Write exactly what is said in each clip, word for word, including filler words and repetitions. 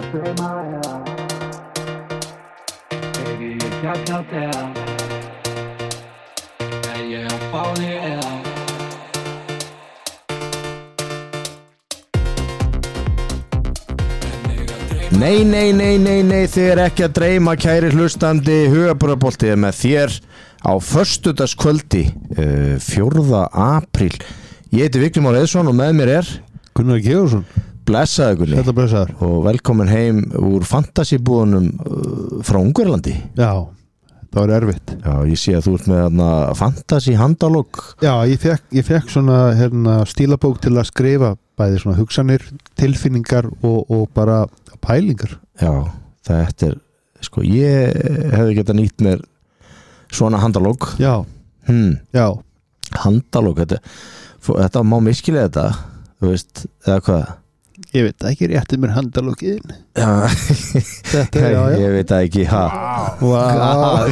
Nei, nei, nei, nei, nei, þið er ekki að dreyma, kæri hlustandi, Hugaburðarboltið er með þér á föstudagskvöldi, uh, fjórða apríl. Ég heiti Vigni Már Eðsson og með mér er Gunnar Georgsson. Blessaður Gunni. Þetta blessaður. Og velkomin heim úr fantasybúðunum uh, frá Ungverjalandi. Já, það var erfitt. Já, ég sé að þú ert með þarna fantasy handalog. Já, ég fekk, ég fekk svona hérna, stílabók til að skrifa bæði svona hugsanir, tilfinningar og, og bara pælingar. Já, þetta er, sko, ég hefði getað nýtt mér svona handalog. Já, hmm. já. Handalog, þetta, þetta má miskilega þetta, þú veist, eða hvað? Ég veit ekki réttið mér handalogin. Já, þetta er, já, já. Ég veit ekki, ha? Wow.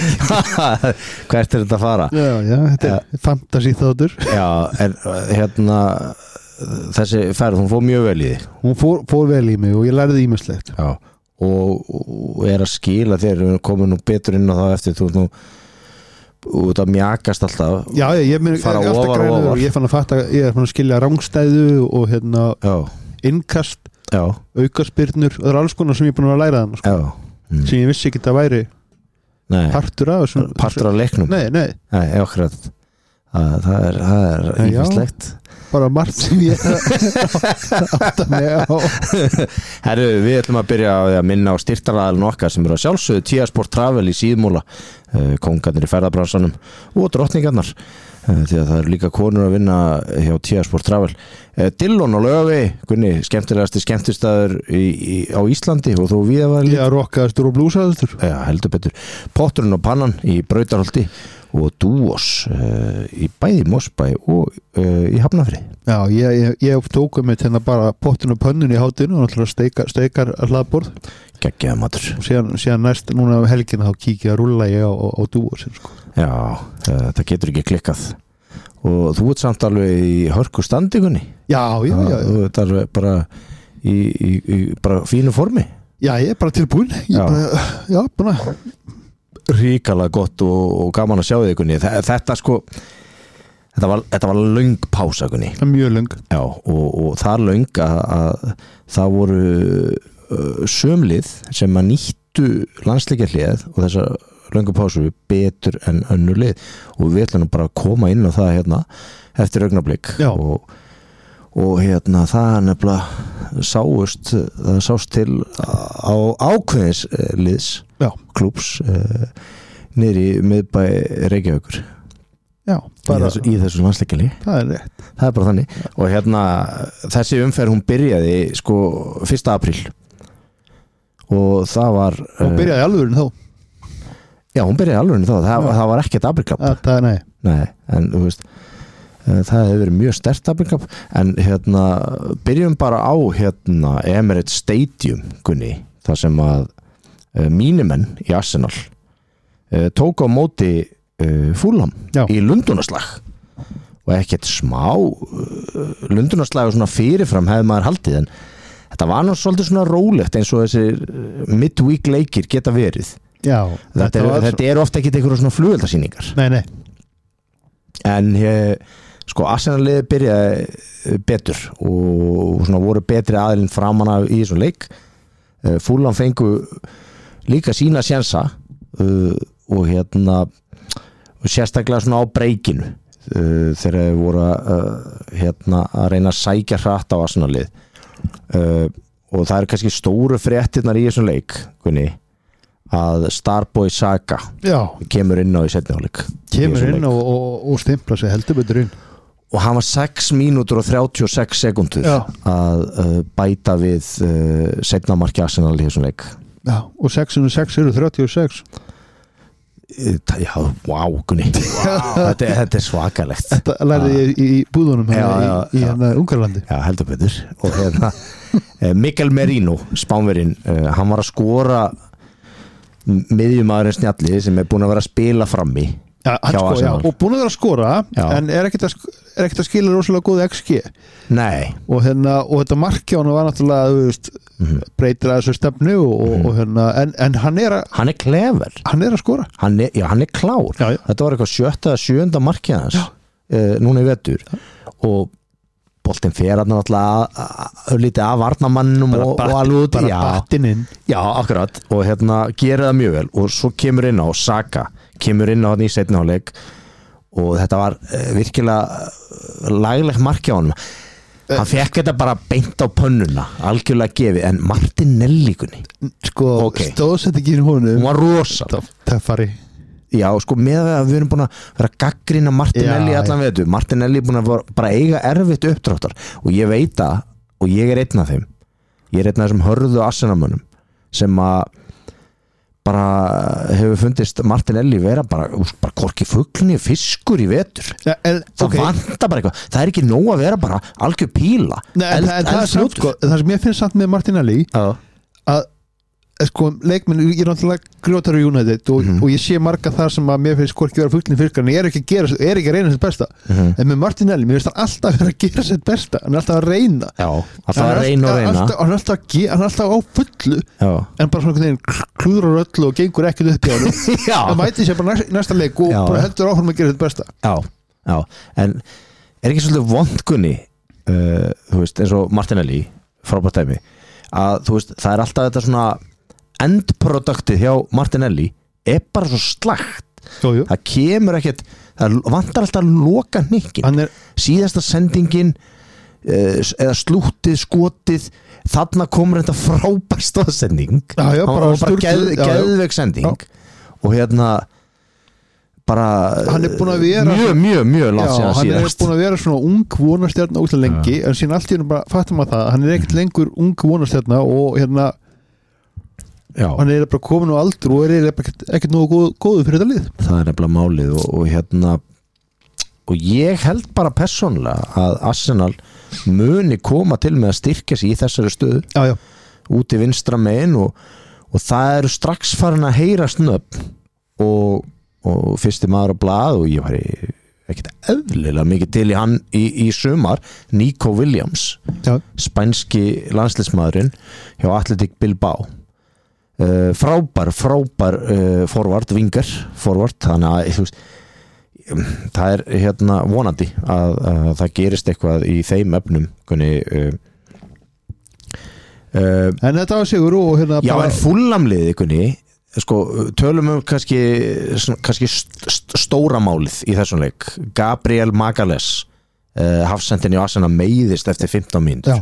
Hvert er þetta að fara? Já, já, þetta er fantasy þáttur. Já, en hérna, þessi ferð, hún fór mjög vel í því. Hún fór, fór vel í mig og ég lærði ýmislegt. Já, og, og er að skila þér, við komum nú betur inn á það eftir, þú nú og það mjakast alltaf. Já, já, ég minn fara ofar og ofar. Og ég fann að fatta, ég er fann að skilja rangstæðu og hérna já. Innkast, já. Aukaspyrnur, og það er alls konar sem ég er búin að læra þann, sko. mm. sem ég vissi ekki að væri nei. partur af þessum, partur af leiknum. Nei, nei. Nei, akkurat. Það, það er, það er ýmislegt. Bara margt sem ég átta mig á. Herru, við ætlum að byrja að minna á styrktaraðilinn okkar sem eru að sjálfsögðu Tíasport Travel í Síðmúla, kongarnir í ferðabransanum og drottningarnar, því að það eru líka konur að vinna hjá Tíasport Travel. Dillon og Laugavegi, Gunni, skemmtilegasti skemmtistaður í, í, á Íslandi og þú víða var líka. Já, rockaðastur og blúsaðastur. Já, heldur betur. Potturinn og pannan í Brautarholti og Dúos uh, í bæði Mosbæ og uh, í Hafnarfirði. Já, ég, ég, ég tóku mig til að bara pottinu og pönnun í hátinu og náttúrulega steikar, steikar hlaðborð. Geggjaður matur. Og síðan, síðan næst, núna um helgina þá kíkja að rúlla ég á, á, á Dúos. Sko. Já, það getur ekki klikkað. Og þú ert samt alveg í hörku standingunni. Já, já, já. já. Þú ert alveg bara í, í, í bara fínu formi. Já, ég er bara tilbúin. Ég já. Bara, já, búin að ríkalega gott og, og gaman að sjá þig Gunni. Þetta sko þetta var, þetta var löng pása Gunni. Mjög löng. Já, og, og það löng að, að það voru uh, sömlið sem að nýttu landsleikjarlið og þessar löngu pásu betur en önnur lið og við ætlum bara að koma inn á það hérna eftir augnablik og, og hérna það nefnilega sáust það sást til á ákveðins liðs Já. klúbs uh, niður í miðbæ Reykjavíkur. Já, bara, í þessu, í þessu landsleikjali. Það er rétt. Það er bara þannig. Já. Og hérna þessi umferð hún byrjaði sko fyrsta apríl og það var Hún byrjaði alvörinn þá. Já, hún byrjaði alvörinn þá. Það, það var ekkert aprílklapp. Það er nei. Nei, en þú veist það hefur verið mjög sterkt aprílklapp en hérna byrjum bara á hérna Emirates Stadium Gunni, þar sem að mínimenn í Arsenal uh, tók á móti uh, Fulham Já. Í Lundunaslag og ekkert smá uh, Lundunaslag og svona fyrirfram hefði maður haldið en þetta var nú svolítið svona rólegt eins og þessi midweek leikir geta verið. Já, þetta, þetta, er, þetta er ofta ekki einhverjum svona flugveldasýningar. Nei, nei. En ég, sko Arsenal liði byrjaði betur og svona voru betri aðilinn framan af í þessum leik. uh, Fulham fengu líka sína sjensa uh, og hérna sérstaklega svona á breykinu uh, þegar þeir voru uh, hérna að reyna að sækja hratt á Arsenal-lið uh, og það eru kannski stóru fréttirnar í þessum leik Gunni, að Starboy Saga Já. Kemur inn á í seinni hálfleik kemur inn og, og, og stimpla sig heldur betur inn og hann var sex mínútur og þrjátíu og sex sekúndur Já. að uh, bæta við uh, seinna marki Arsenal í þessum leik. Já, og sex og sex eru þrjátíu og sex. Já, wow, Gunni. Wow. Þetta, þetta er svakalegt. Þetta lærði ég í, í búðunum já, hérna já, í, í hérna Ungverjalandi. Já, heldur betur. Og hérna Miguel Merino, Spánverinn, uh, hann var að skora miðjumaðurinn Snjalli sem er búin að vera að spila frammi Já, hann hjá sko, já, Arsenal. og búin að vera að skora Já. en er ekkert að, sk- er ekkert að skila rosalega góð X G Nei, og, hérna, og þetta markja hann var náttúrulega þú veist, Mhm. breytir að þessu stefnu og, og, og hérna, en, en hann er að hann er clever hann er að skora hann er, já, hann er klár Já, já. þetta var eitthvað sjötta eða sjöunda markið hans uh, núna í vetur og boltinn fer hann náttúrulega lítið af varnamannum og, og alveg út bara já, battinn inn já, akkurat og hérna gerir það mjög vel og svo kemur inn á Saka kemur inn á hann í seinni hálfleik og þetta var uh, virkilega uh, laglegt markið á honum hann fekk þetta bara beint á pönnuna algjörlega gefið, en Martinelli kunni sko, Ok. stóðsettingin í honum hún var rosa töffari já, sko, með að við erum búin að vera að gaggrina Martinelli Já, allan veitu Martinelli er búin að vera, bara eiga erfitt uppdráttar og ég veit það, og ég er einn af þeim ég er einn af þessum hörðu Arsenalmönnum sem að bara hefur fundist Martinelli vera bara, úst, bara korki fuglni fiskur í vetur ja, en, það okay. vantar bara eitthvað, það er ekki nóg að vera bara algjör píla Nei, en, Eld- en, það, er samt, eldfljótur. sko, það sem ég finnst samt með Martinelli Já. að sko, leikmenn, ég er náttúrulega grjótar í United og, Mhm. og ég sé marga þar sem að mér finnst hvorki vera fullin fyrkar en ég er ekki að, gera, er ekki að reyna sitt besta Mhm. en með Martinelli, mér finnst hann alltaf vera að gera sitt besta hann er alltaf að reyna Já, alltaf Hann að er reyna og alltaf- reyna alltaf, hann, er alltaf að ge, hann er alltaf á fullu Já, en bara svona einhvern veginn klúður á öllu og gengur ekkert upp í honum já, það mæti sér bara næsta, næsta leik og Já. bara heldur áfram að gera sitt besta já, já. En er ekki svolítið vondkunni uh, þú veist, eins og Martinelli frábært dæmi að þú veist, það er alltaf þetta svona endproduktið hjá Martinelli er bara svo slagt jú, jú. það kemur ekkert, það vantar alltaf að loka hnikkin, hann er síðasta sendingin uh, eða slúttið, skotið þarna komur þetta frábær stóðsending Já, já, Hann bara var bara sturluð, geð, já, já. geðveik sending og hérna bara Hann er búinn að vera- mjög, mjög, mjög langt Já, síðan hann er síðast búin að vera svona ung vonastjarna útla lengi en síðan allt í hennu bara fattum að það hann er ekkert lengur ung vonastjarna og hérna Já, hann er bara komin á aldur og er eiginlega bara ekkert, ekkert nógu góð, góðu fyrir þetta lið það er nefnilega málið og, og hérna og ég held bara persónlega að Arsenal muni koma til með að styrkja sig í þessari stöðu já, já. út í vinstra megin og, og það eru strax farin að heyra snöpp og, og fyrsti maður á blað og ég var ekkert eðlilega mikið til í hann í, í sumar Nico Williams Já. spænski landsliðsmaðurinn hjá Athletic Bilbao uh, frábær frábær uh, forvart, vingar forvart, þannig að þú veist það er hérna vonandi að, að það gerist eitthvað í þeim efnum kunni uh, uh, en þetta var sigur og hérna já bara, en fullamliði kunni sko, tölum um kannski, svona, kannski st st stóra málið í þessum leik Gabriel Magalhaes uh, hafsendin í Arsenal meiðist eftir fimmtán mínútur já,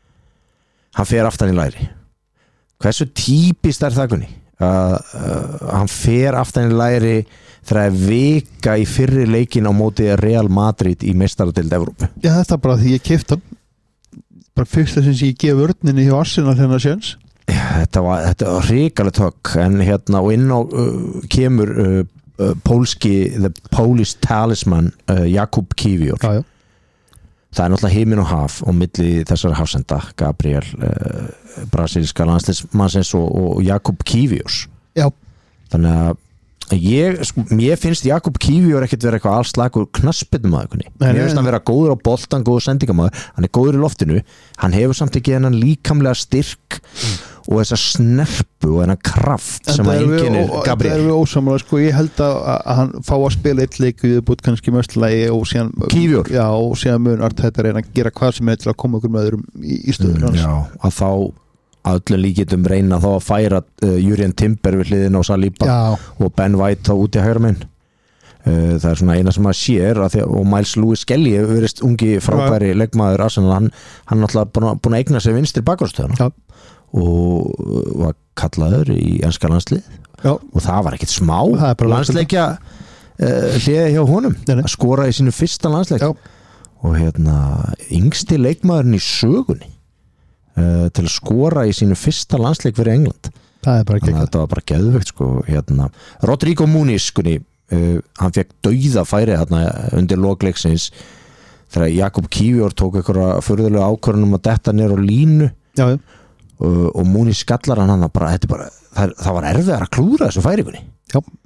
hann fer aftan í læri hversu típist er það kunni uh, uh, hann fer aftan í læri þegar að vika í fyrri leikin á móti Real Madrid í meistaradeild Evrópu já, þetta er bara því ég keypt hann bara fyrsta sem ég gef vörninni hjá Arsenal hérna séns þetta var, þetta var ríkalegt högg en hérna og inn á uh, kemur uh, uh, pólski the Polish talisman uh, Jakub Kivior já, já. það er náttúrulega heiminn og haf og milli þessar hafsenda Gabriel uh, brasilíska landsliðsmannsins og, og Jakub Kiviors Já. þannig að ég, sko, mér finnst Jakub Kivior ekkert vera eitthvað alls slagur knassbytnumaður mér finnst hann vera góður á boltan, góður sendingamaður hann er góður í loftinu, hann hefur samt ekki hennan líkamlega styrk mm. og þessa snerpu og hennan kraft En sem það að erum við- einkennir og- Gabriel þetta er við ósamlega sko, ég held að, að hann fá að spila eitt leik við búið kannski möstulegi og síðan Kivior? já, og síðan mun Arteta þetta reyna að gera hvað sem er til að koma okkur með öðrum í, í stöður mm, já, að þá að öllum líkitum reyna þá að færa uh, Jurien Timber við hliðin á Saliba já, og Ben White þá út í hægra minn uh, það er svona eina sem að sér að því, og Miles Lewis Skelly hefur verið ungi frábæri leikmaður Arsenal, hann hann náttúrulega búin að, búin að eigna sig vinstri bakvarstöðuna Já. og uh, var kallaður í enska landslið já, og það var ekkit smá Það er bara landsleikja uh, hliði hjá honum Nei, nei. að skora í sínu fyrsta landsleik Já. og hérna yngsti leikmaðurinn í sögunni uh, til að skora í sínu fyrsta landsleik fyrir England það er bara þannig að ekki þetta var bara geðvögt sko, hérna. Rodrigo Muniz skunni, uh, hann fekk dauða færi hérna, undir lokleiksins þegar Jakub Kivior tók einhverja furðulega ákvörðunum að detta niður á línu já, já, uh, og Muniz skallar hann hann bara, þetta bara, það, það var erfiðar að klúra þessu færikunni já.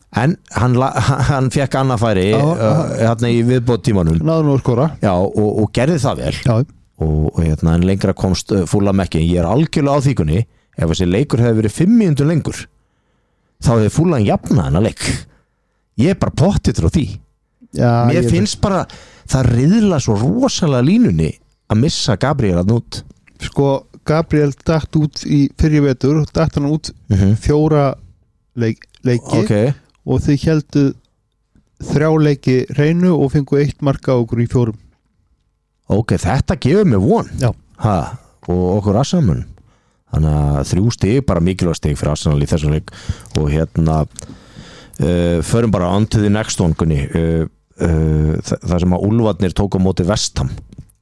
en hann, hann fekk annað færi Já, uh, hérna í viðbót tímanum náðu nú að skora Já, og, og gerði það vel Já, og, og hérna en lengra komst uh, Fulham ekki ég er algjörlega á þýkunni ef þessi leikur hefði verið fimm mínútur lengur þá hefði Fulham jafnað hennar leik ég er bara pottitur á því Já, mér ég- finnst bara það riðla svo rosalega línunni að missa Gabriel að nút Sko, Gabriel datt út í fyrri vetur datt hann út mm -hmm. fjóra leik, leiki ok, og þau heldu þrjá leiki hreinu og fengu eitt marka á okkur í fjórum ok, þetta gefur mig von Já. ha, og okkur Arsenal þannig að þrjú stig, bara mikilvæg stig fyrir Arsenal í þessum leik og hérna uh, förum bara on to the next one Gunni uh, uh, það, það sem að Úlfarnir tók á móti Vestham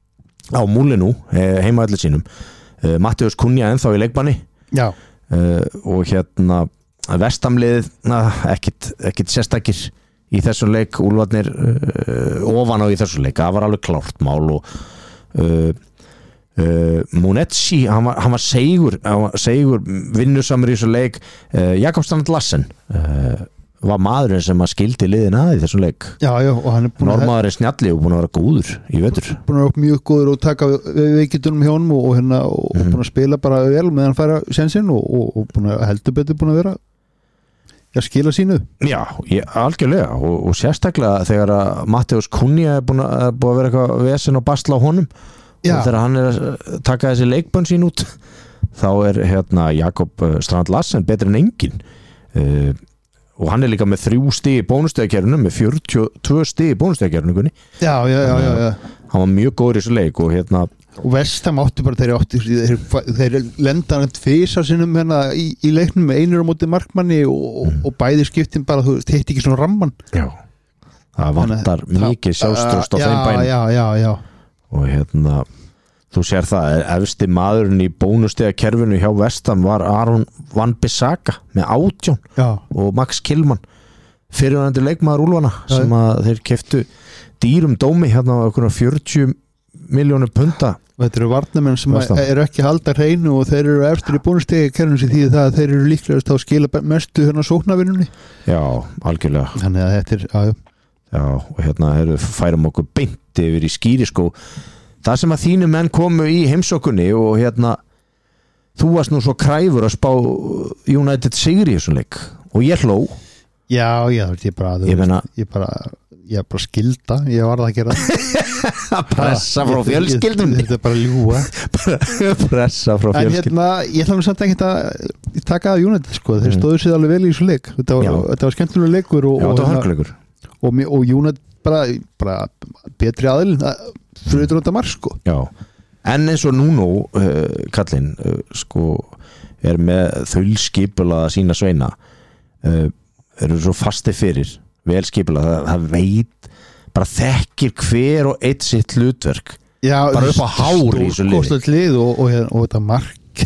á múlinu uh, heimaðallir sínum uh, Mattheus Cunha ennþá í leikbanni Já, uh, og hérna Vesthamlið ekkit, ekkit sérstakir í þessum leik Úlfarnir uh, ofan á í þessum leik það var alveg klárt mál og uh, uh, Munetsi hann var, hann var segur, hann var segur vinnusamur í þessum leik uh, Jakob Strand Larsen uh, var maðurinn sem að skildi liðin að í þessum leik já, já og hann er búin að Normaður er snjalli og búin að vera góður í vetur búin að vera mjög góður og taka veikitunum hjá honum og, og, hérna, og Mhm. búin að spila bara vel með hann færa sensinn og, og, og búin að heldur betur búin að vera að skila sínu Já, ég, algjörlega og, og sérstaklega þegar að Mattheus Cunha er búin að, búin að vera eitthvað vesen og basla á honum Já. og þegar hann er að taka þessi leikbönn sín út þá er hérna Jakob Strand Larsen betri en engin uh, og hann er líka með þrjú stig í bónustegjarkerfinu með fjörutíu og tvö stig í bónustegjarkerfinu Já, já, já, já, já. hann var mjög góður í þessu leik og hérna og Vestham átti bara þeir átti þeir, þeir lenda hann tvisar sinnum hérna í, í leiknum með einur á móti markmanni og, og, og bæði skiptin bara þú veist, hitti ekki svona ramman já, það vantar mikið sjálfstraust á þeim bænum Já, já, já, og hérna þú sér það, efsti maðurinn í bónustega kerfinu hjá Vestham var Aron Van Bissaka með átján já. og Max Kilman fyrirvændi leikmaður Úlfana Já. sem að þeir keftu dýrum dómi hérna á okkur fjörutíu miljónir punta Þetta eru varnamenn sem Vestham. eru ekki að halda hreinu og þeir eru eftir í bónustegi kerfinu sem því það að þeir eru líklegast að skila mestu hérna sóknarvinnunni já, algjörlega þannig að þetta er, já, já. já, og hérna heru, færum okkur beint yfir í skýriskó það sem að þínu menn komu í heimsókunni og hérna þú varst nú svo kræfur að spá United sigri í þessum leik og ég hló Já, já, ég bara, þú Ég veist, meina- ég bara, ég bara skilda, ég var það að gera að pressa frá fjölskyldum Þetta er bara ljúga pressa frá En fjölskyldum hérna, ég ætla nú samt ekki að taka að United, sko, þeir Mm. stóðu sér alveg vel í þessu leik Þetta Já. var, þetta var skemmtilega leikur og, já, og, það var hérna, hörkuleikur og, mi- og United bara, bara betri aðilin fyrir þetta marg, sko já, en eins og núna uh, kallinn uh, sko er með þaulskipula sína sveina uh, eru svo fasti fyrir vel skipula, það, það veit bara þekkir hver og eitt sitt hlutverk Já, Bara upp á hár í þessu liði. stórkostlegt lið og, og, og, og þetta mark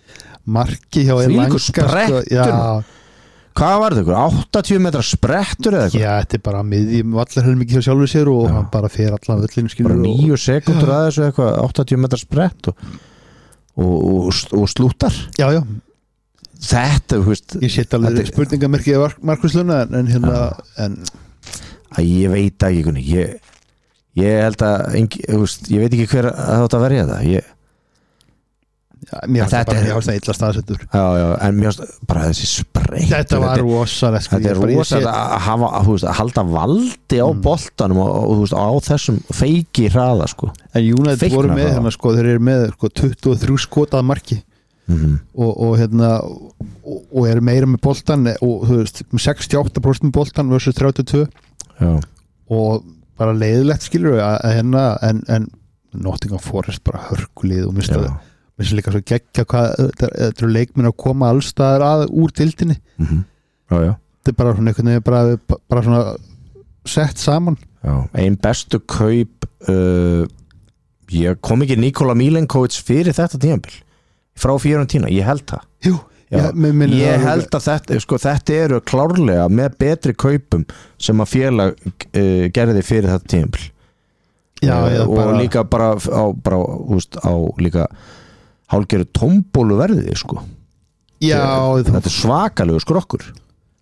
marki hjá Þvílíkur Elanga, sprettur. já, hvað var þetta, ykkur, áttatíu metra sprettur eða eitthvað, já, þetta er bara miðjum allar hefur mikið hjá sjálfur sér og Já. hann bara fer allan völlinu skilur bara og- níu sekundur að þessu eitthvað, áttatíu metra sprett og, og, og, og slútar Já, já, þetta, þú veist ég set alveg Þetta- spurningamerkið af Markusluna en, en hérna en, að ég veit ekki kunni, ég, ég held að engi, þú veist, ég veit ekki hver að þetta verja það ég, já, mér Þetta finnst það bara er- mér finnst það illa staðsettur já, já, en mér finnst bara þessi spreytt Þetta var rosalegt sko, þetta ég er bara- ég rosa sé- að, hafa, að, þú veist, að halda valdi á Mm. boltanum og, og þú veist, á þessum feiki hraða sko. En United feikna voru með það. hérna sko, þeir eru með sko, tuttugu og þrjú skotað marki mm og, og hérna og, og eru meira með boltan og þú veist, með sextíu og átta prósent með boltan versus þrjátíu og tvö já, og bara leiðilegt skilur við að, að hérna en, en Nottingham Forest bara hörkulið og mista já. það líka svo geggja hvað þetta þetta eru leikminn að koma allstaðar að úr dildinni Mm já, já, þetta er bara svona einhvern veginn bara, bara svona sett saman já. Ein bestu kaup uh, ég kom ekki Nikola Milenkovic fyrir þetta tímabil frá Fiorentina, ég held það Jú, Já, ég, mig minnir ég það held að þetta, sko, þetta eru klárlega með betri kaupum sem að félag uh, gerði fyrir þetta tímabil já, já, og bara, líka bara á, bara, úst, á líka hálfgerðu tómbólu verði sko. já, þetta er svakalegu skrokkur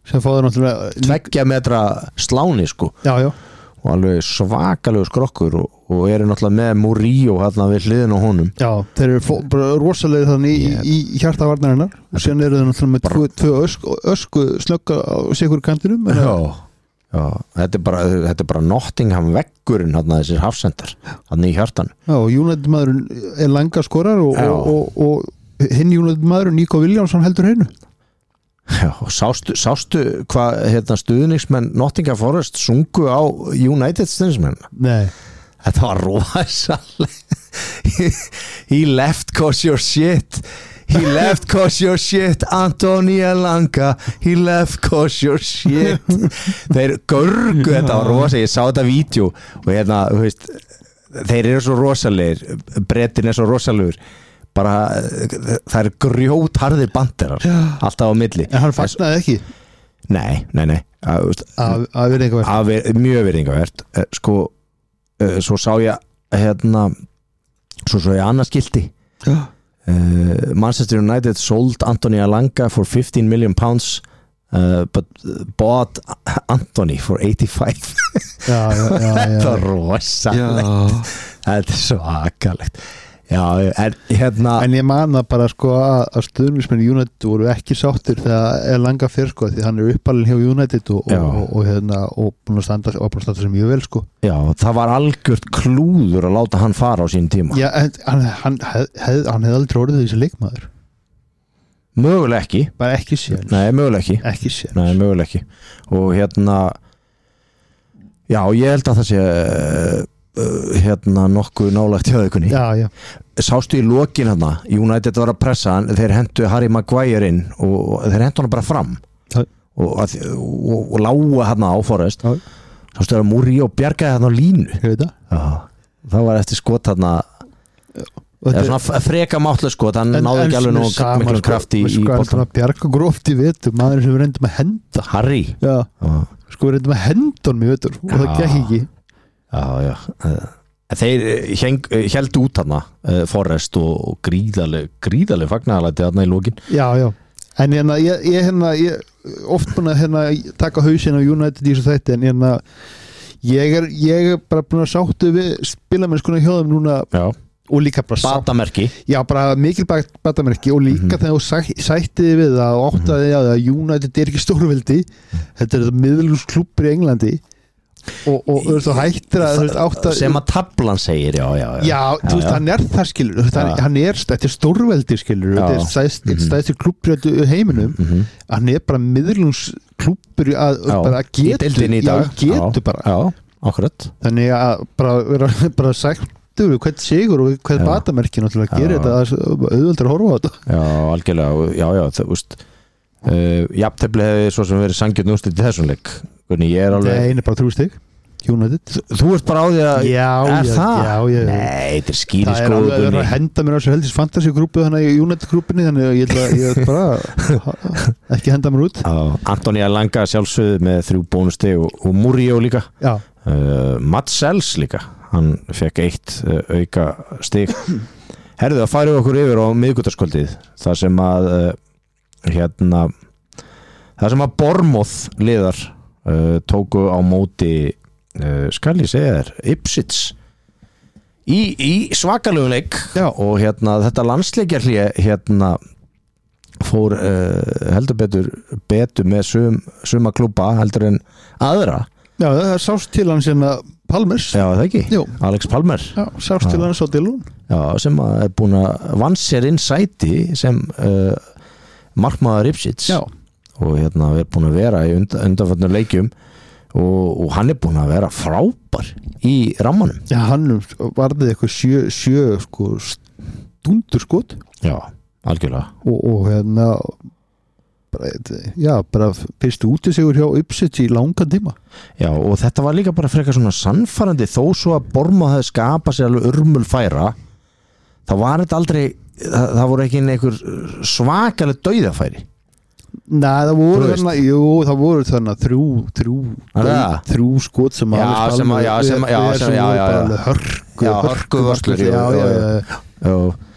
sem fáður náttúrulega tveggja metra sláni sko já, já. og alveg svakalegu skrokkur og, og eru náttúrulega með Murillo hérna við hliðin á honum já, þeir eru fó, bara rosalega þannig í, í, í hjartavarnarinnar og síðan eru þeir náttúrulega með tvö, tvö ösku, ösku snögga á sigur kantinum já, já, þetta er bara þetta er bara Nottingham veggurinn hérna þessir hafsendar hérna í hjartan já, og United maðurinn er langa skorar og, og, og, og hinn United maðurinn Nico Williamson heldur hennu já, og sástu, sástu hvað hérna stuðningsmenn Nottingham Forest sungu á United stuðningsmenn nei þetta var rosalega he left cause your shit he left cause your shit Antonio Langa he left cause your shit þeir görgu þetta var rosalega ég sá þetta vídeo og hérna veist, þeir eru svo rosalegir Brettin er svo rosalegur bara það er grjót harðir banderar alltaf á milli en hann fagnaði ekki nei, nei, nei að, að, að virðingavert að, mjög virðingavert sko, svo sá ég hérna svo svo ég annað skilti já Uh, Manchester United sold Anthony Alanga for fifteen million pounds uh, but bought Anthony for eighty-five já, já, já, já. þetta er rosalegt þetta er svakalegt já, en hérna en ég man það bara sko að, að stuðnismenn United voru ekki sáttir þegar er langa fyrr sko því hann er uppalinn hjá United og, og, og, og hérna og búin að standa og búin að standa sem mjög vel sko já, það var algjört klúður að láta hann fara á sín tíma já, en, hann, hann, hef, hef, hann hefði aldrei orðið þessi leikmaður möguleg ekki bara ekki sér nei, möguleg ekki ekki sér nei, möguleg ekki og hérna já, ég held að það sé uh, hérna nokkuð nálægt hjá aukunni já, já sástu í lokin hérna United var að pressa hann þeir hentu Harry Maguire inn og þeir hentu hann bara fram já. og, og, og, og lága hérna á Forrest já. sástu að Murillo bjargaði hérna á línu ég veit það já, það var eftir skot hérna eða svona freka máttlega skot hann en, náði ekki alveg nú miklum kraft í, í boltan bjarga gróft í vetur maður sem við reyndum að henda Harry já, já. sko við reyndum að henda honum í vetur og það gekk ekki já, já þeir held út hana uh, Forrest og gríðaleg gríðaleg fagnaðalæti hana í lókin já, já, en hérna ég, ég, hérna, ég oft búin að hérna, taka hausinn á United í þessu þætti en hérna ég er, ég er bara búin að sáttu við spilamennskuna hjá þeim núna já. og líka bara batamerki já, bara mikil batamerki og líka mm-hmm. þegar þú sæ, sættiði við það og áttaði mm-hmm. að United er ekki stórveldi mm-hmm. þetta er þetta miðlungsklúbbur í Englandi og, og þú veist þú hættir að, að átta, sem að tablan segir já, já, já. já, þú veist, hann er það skilur hann, hann er, þetta er stórveldi skilur já. Þetta er stæðst, mm-hmm. stæðstir klúbbur í heiminum mm-hmm. hann er bara miðlungsklúbbur að, bara að getu já, getu bara já, akkurat þannig að bara, bara, bara sagt hvern sigur og hvern batamerki náttúrulega gerir þetta auðvöldar að horfa á þetta já, algjörlega, já, já, það, úst uh, jafntefli hefði svo sem verið sangjörn úrslit í þessum leik hvernig ég er alveg nei, einu bara þrjú stig, United þú, þú ert bara á því að já, er já, það? Já, já, nei, þetta er skýri það er alveg að henda mér á þessu heldis fantasy-grúpu þannig í United-grúpunni þannig að ég ætla, ég ætla bara ekki henda mér út já, Anthony Alanga sjálfsögðu með þrjú bónustig og, og Murillo líka uh, Mats Sells líka hann fekk eitt uh, auka stig herðu að færu okkur yfir á miðgutaskvöldið þar sem að uh, hérna þar sem að Bournemouth liðar uh, tóku á móti uh, skal ég segja þér Ipswich í, í svakalegu leik Já. og hérna þetta landsleikjarhlé hérna fór uh, heldur betur betur með sum, suma klúbba heldur en aðra já, það sást til hann sem að Palmers já, það ekki, Jú. Alex Palmer já, sást til hann svo til hún já, sem er búin að vann sér inn sæti sem uh, markmaður Ipswich já. og hérna er búin að vera í und, undanförnum leikjum og, og hann er búin að vera frábær í rammanum já, hann varðið eitthvað sjö, sjö sko, stundur skot já, algjörlega og, og hérna bara, já, bara fyrstu útisigur hjá Ipswich í langan tíma já, og þetta var líka bara frekar svona sannfærandi þó svo að Bournemouth hefði skapað sér alveg urmul færa þá var þetta aldrei það, það voru ekki einhver svakalega dauðafæri Nei, það voru þarna, jú, það voru þarna þrjú, þrjú, þrjú skot sem já, sem að, já, sem að, já, sem að, já, já, já, hörku, já, hörku vörslur, já, já, já,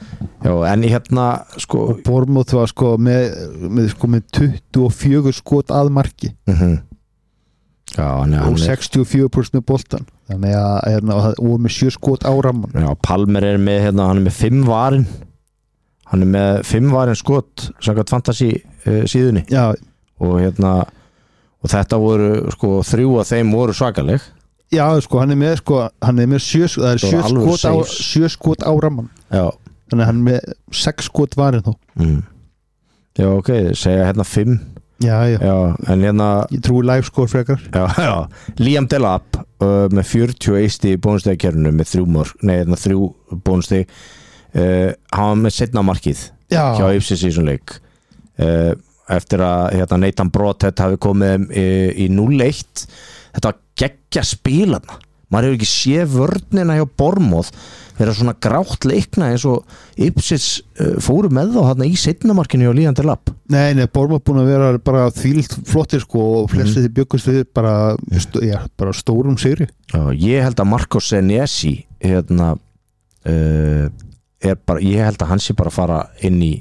Já, en hérna sko og Bournemouth var sko með, með, sko, með tuttugu og fjögur skot að marki mm-hmm. Já, hann er, og hann er sextíu og fjögur prósent með boltan þannig að hérna, og með sjö skot á ramman Já, Palmer er með hérna, hann er með fimm varin hann er með fimm varin skot samkvæmt fantasy uh, síðunni Já, og hérna og þetta voru sko þrjú af þeim voru svakaleg já sko hann er með sko hann er með sjö, það er sjö skot, á, sjö skot á ramman Já. þannig að hann er með sex skot varin þó mm. Já, ok, segja hérna fimm Já, já, Já, en hérna ég trúi live score frekar Já, já, Liam Delap uh, með fjörutíu og eitt stig í bónustegkerfinu með þrjú mörg, nei, hérna þrjú bónusteg uh, hann var með seinna markið Já, hjá Ipswich í þessum leik uh, eftir að hérna, Nathan Broadhead hafi komið í, í núll eitt þetta var geggja spilaðna maður hefur ekki séð vörnina hjá Bournemouth vera svona grátt leikna eins og Ipswich uh, fóru með þá hérna í seinna markinu hjá Liam Delap nei, nei, Bournemouth búin að vera bara þvílitt flottir sko og flesti mm. þið bjökkust við bara, st já, bara stórum sigri Já, ég held að Marco Senesi hérna uh, er bara, ég held að hann sé bara að fara inn í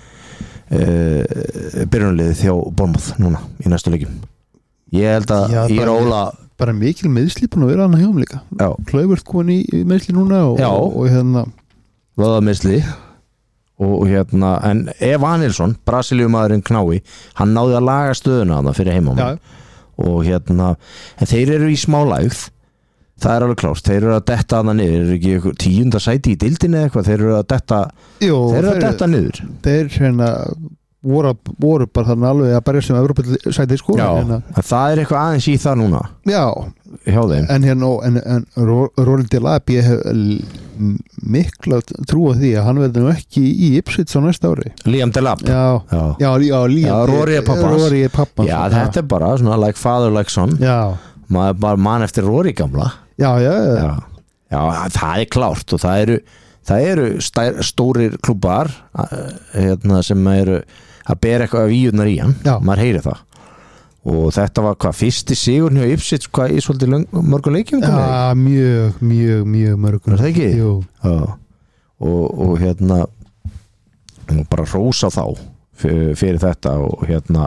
uh, byrjunarliðið þjá Bournemouth núna í næstu leikjum ég held að Já, ég er bara- óla bara mikil meðsli búin að vera hann hjá um líka Já. Klauvert komin í, í meðsli núna og, Já. og, og hérna vöðamisli og, og hérna, en Eva Nilsson Brasilíumaðurinn Knái, hann náði að laga stöðuna þarna fyrir heimam Já. og hérna, en þeir eru í smá lægð það er alveg klárt, þeir eru að detta þarna niður, er ekki eitthvað tíunda sæti í deildinni eða eitthvað, þeir eru að detta Jó, þeir eru að detta niður þeir hérna voru, voru bara þannig alveg að berja sem Evrópusæti sko Já, hérna, en það er eitthvað aðeins í það núna já, hjá þeim en hérna en, en Roland Delap ég hef l- mikla trú á því að hann verður nú ekki í Ipswich á næsta ári Liam Delap Já, Já. já, já, Liam, Já, Rory er pabbi hans. Rory er pabbi hans, Já, þetta er bara svona like father like son Já, maður bara mann eftir Rory gamla já, já, já. Já, já það er klárt og það eru, það eru stær, stórir klúbar hérna, sem eru að bera eitthvað víurnar í hann, Já. maður heyri það og þetta var hvað, fyrsti sigur hjá Ipswich hvað í svolítið löng, mörgum leikjum komið? Já, mjög, mjög, mjög mörgum Er það ekki? Jú. Já, og, og hérna og bara rósa þá fyrir, fyrir þetta og hérna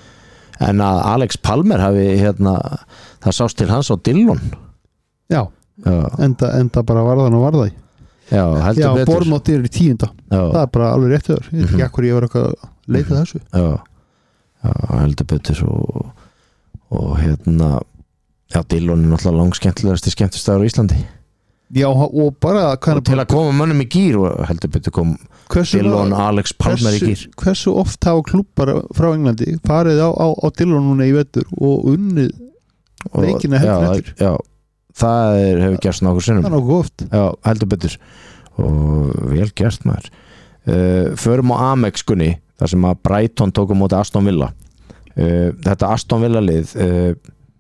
en að Alex Palmer hafi hérna, það sást til hans á Dillon Já, Já, enda, enda bara varðan og varðæ já heldur Já, betur Bournemouth er í tíunda Já. Það er bara alveg rétt öður Ég veit Mhm. ekki akkur ég var eitthvað að leita þessu Já, já heldur betur og, og hérna já, Dillon er náttúrulega langskemmtilegasti skemmtistæður á Íslandi Já, og bara og til að koma mönnum í gýr og heldur betur kom hversu, Dillon, Alex Palmer í gýr hversu, hversu oft hafa klúppar frá Englandi farið á, á, á Dillon núna í vetur og unnið Og- leikina heldur já, eftir já, það er, hefur gerst nokkur Það er sinnum nokkuð oft já, heldur betur og vel gert maður uh, förum á Amex Gunni þar sem að Brighton tók á móti Aston Villa uh, þetta Aston Villa lið uh,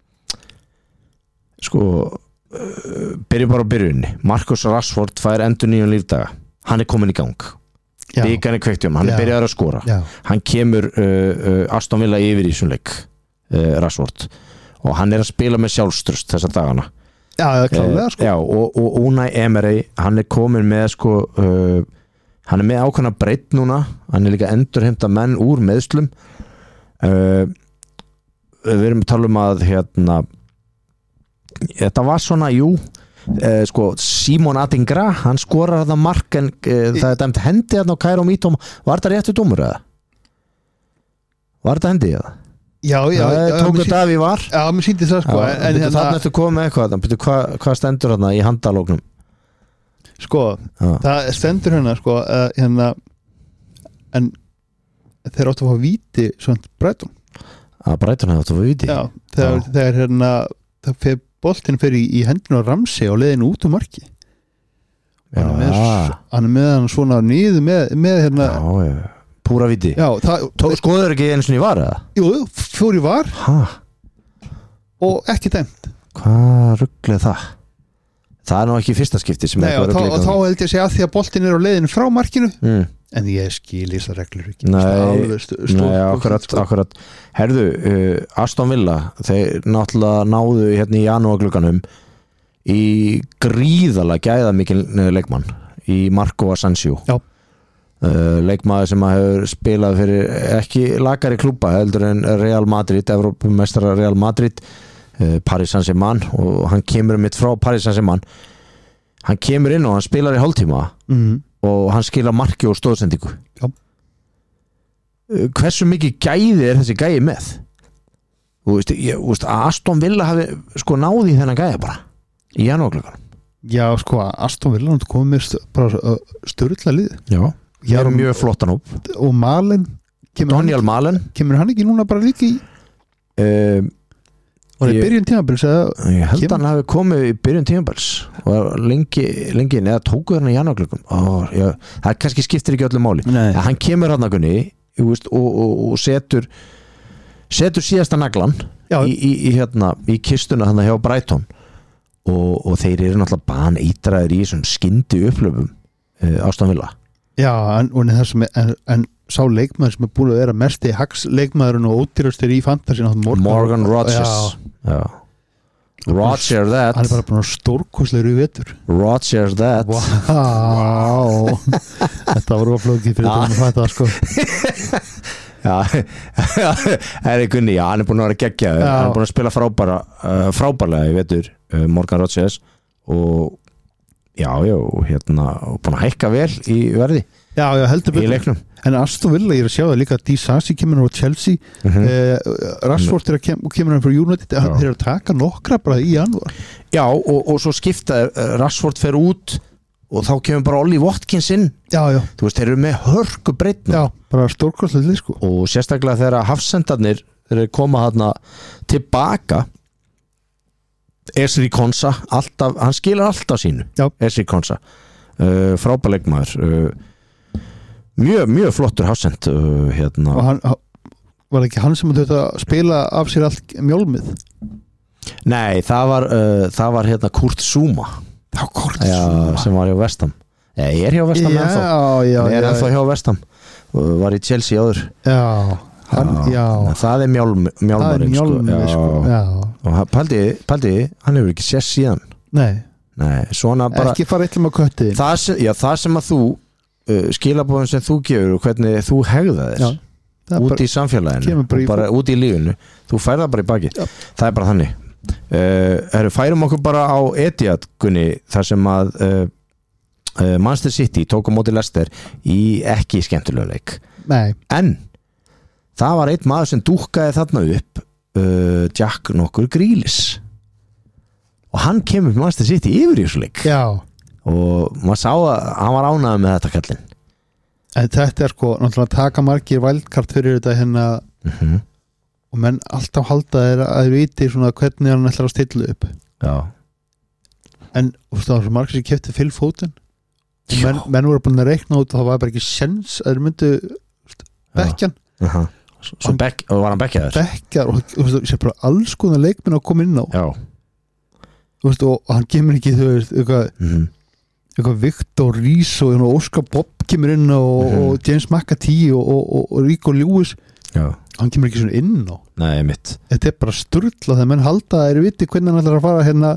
sko uh, byrjum bara á byrjunni Marcus Rashford fær endur nýjum lífdaga hann er komin í gang Já, byggan er kveikt um, hann Já. er byrjaður að skora já, hann kemur uh, uh, Aston Villa yfir í þessum leik uh, Rashford og hann er að spila með sjálfströst þessa dagana já, það er klálega sko já, og, og Unai Emery hann er komin með sko uh, hann er með ákveðna breytt núna hann er líka endurheimta menn úr meðslum uh, við erum að tala um að hérna þetta var svona, jú uh, sko, Simon Adingra hann skorar það mark en uh, það er dæmt hendi hérna á Kairo Mítom var þetta réttu dómur eða? Var þetta hendi eða? Já, já, það já, tók mér þetta af í var Já, mér sýndi það sko Já, en, en hérna, þannig ertu komið með eitthvað byrju, hvað, hvað stendur hérna í handalóknum sko, Já. það stendur hérna sko uh, hérna en þeir áttu að fá víti svona Brighton að Brighton hefði átt að fá víti Já, þegar, Já. þegar hérna það fer boltinn fyrir í, í hendinu á Ramsey og leiðinu út um marki Já, hann er með, hann er með hann svona nýðu með, með hérna já, já, púra víti já, það, skoður ekki eins og í var eða? jú, fór í var Hæ, og ekki dæmt hvað rugglið það? Það er nú ekki fyrsta skipti sem Nei, og, eitthvað þá, rugl í og þá gangi. held ég að segja að því að boltinn er á leiðinu frá markinu mm. en ég skil þessar reglur ekki Nei, Alveg st- stór- Nei, akkurat, sko. akkurat Herðu, uh, Aston Villa þeir náttúrulega náðu hérna í janúarglugganum í gríðalega gæða mikil leikmann í Marco Asensio Já. uh, leikmaður sem hefur spilað fyrir ekki lagari klúbba heldur en Real Madrid, Evrópumestara Real Madrid, uh, Paris Saint-Germain, og hann kemur mitt frá Paris Saint-Germain. Hann kemur inn og hann spilar í hálftíma mm. og hann skilar marki og stóðsendingu. Já. Hversu mikið gæði er þessi gæði með? Þú veist, ég, þú veist að Aston Villa hafi sko náði þennan gæði bara í janúarglugganum. Já, sko, Aston Villa hann komið með st- bara uh, störla lið. Já, Já, það er mjög flottan upp. Og Malen kemur hann, Daniel Malen kemur hann ekki núna bara líka í uh, og það er Ég- byrjun tímabils eða Ég held Kemur- að hann hafi komið í byrjun tímabils og var lengi, lengi neða tóku þarna í janúargluggum. Það kannski skiptir ekki öllu máli. Nei. En hann kemur hann að gunni og, og, og setur setur síðasta naglan Já. í, í, í, hérna, í kistuna hann hjá Brighton og, og þeir eru náttúrulega baneitraðir í þessum skyndi upplöfum uh, Aston Villa. Já, en, en, það sem er, en, en sá leikmaður sem er búin að vera mest í hags leikmaðurinn og ódýrastur í fantasy Morgan, Morgan Rodgers. Já. Roger that. Hann er bara búin að stórkostlegur í vetur. Roger that. Vá Þetta var oflókið fyrir það að fatta það sko. Já, það er Gunni, já, hann er búin að vera geggjaður, Já. hann er búin að spila frábæra uh, frábærlega í vetur, uh, Morgan Rodgers, og já, já, hérna og búin að hækka vel í verði Já, já, heldur í betur. leiknum. En Aston Villa, ég er að sjá það líka, Disasi kemur á Chelsea, Mhm. eh, Rashford er að kem, kemur hann frá United, Já. þeir eru að taka nokkra bara í janúar. Já, og, og svo skipta uh, Rashford fer út og þá kemur bara Ollie Watkins inn. Já, já, Þú veist, þeir eru með hörku breytna já, bara stórkostlega sko. og sérstaklega þegar hafsendarnir þeir koma þarna tilbaka. Esri Konsa alltaf, hann skilar alltaf sínu. Já. Esri Konsa, uh, frábær leikmaður, uh, mjög, mjög flottur hafsend, uh, hérna. Og hann, var ekki hann sem þetta spila af sér allt mjólmið? Nei, það var uh, það var hérna Kurt Zuma. Já, Kort Já, sem var hjá Vestham. Ég er hjá Vestham Já, ennþá. já, Hann er já, ennþá hjá Vestham. Var í Chelsea áður. já, hann, já, Það er mjálm, það er mjálmarinn mjólmið sko. Já, Og hann- pældi, pældi, hann hefur ekki sést síðan. nei, Nei, svona bara ekki fara eitthvað með köttið. það sem, já, það sem að þú uh, skilabóðum sem þú gefur og hvernig þú hegðaðir Já, það er út bara- í samfélaginu kemur bara í og bara út í lífinu, þú færð það bara í baki. Já. Það er bara þannig. Uh, erum færum okkur bara á Etihad, Gunni, þar sem að uh, uh, Manchester City tók á móti Leicester í ekki skemmtilega leik, Nei, en það var einn maður sem dúkkaði þarna upp, uh, Jack nokkur Grealish, og hann kemur upp Manchester City yfir í þessu leik já, og maður sá að hann var ánægður með þetta kallinn. en þetta er sko náttúrulega taka margir vældkart fyrir þetta hérna Mm og menn alltaf halda þeir að þeir viti svona hvernig hann ætlar að stilla upp. Já, En þú veist það var svo margir sem kefti Phil Foden og Já. menn, menn voru búin að reikna út og það var bara ekki sens að þeir myndu bekkjan, uh -huh. Svo bekk, og var hann bekkjaður? bekkjar og þú veist það sé bara alls konar leikminn að koma inn á Já. þú veist, og hann kemur ekki þú veist eitthvað, Mm eitthvað Victor Rees og eitthvað Oscar Bob kemur inn á og, Mhm. og James McAtee og, og, og, og Rico Lewis, Já. hann kemur ekki svona inn á. Nei, mitt. Þetta er bara sturla þegar menn halda að þeir viti hvernig hann ætlar að fara hérna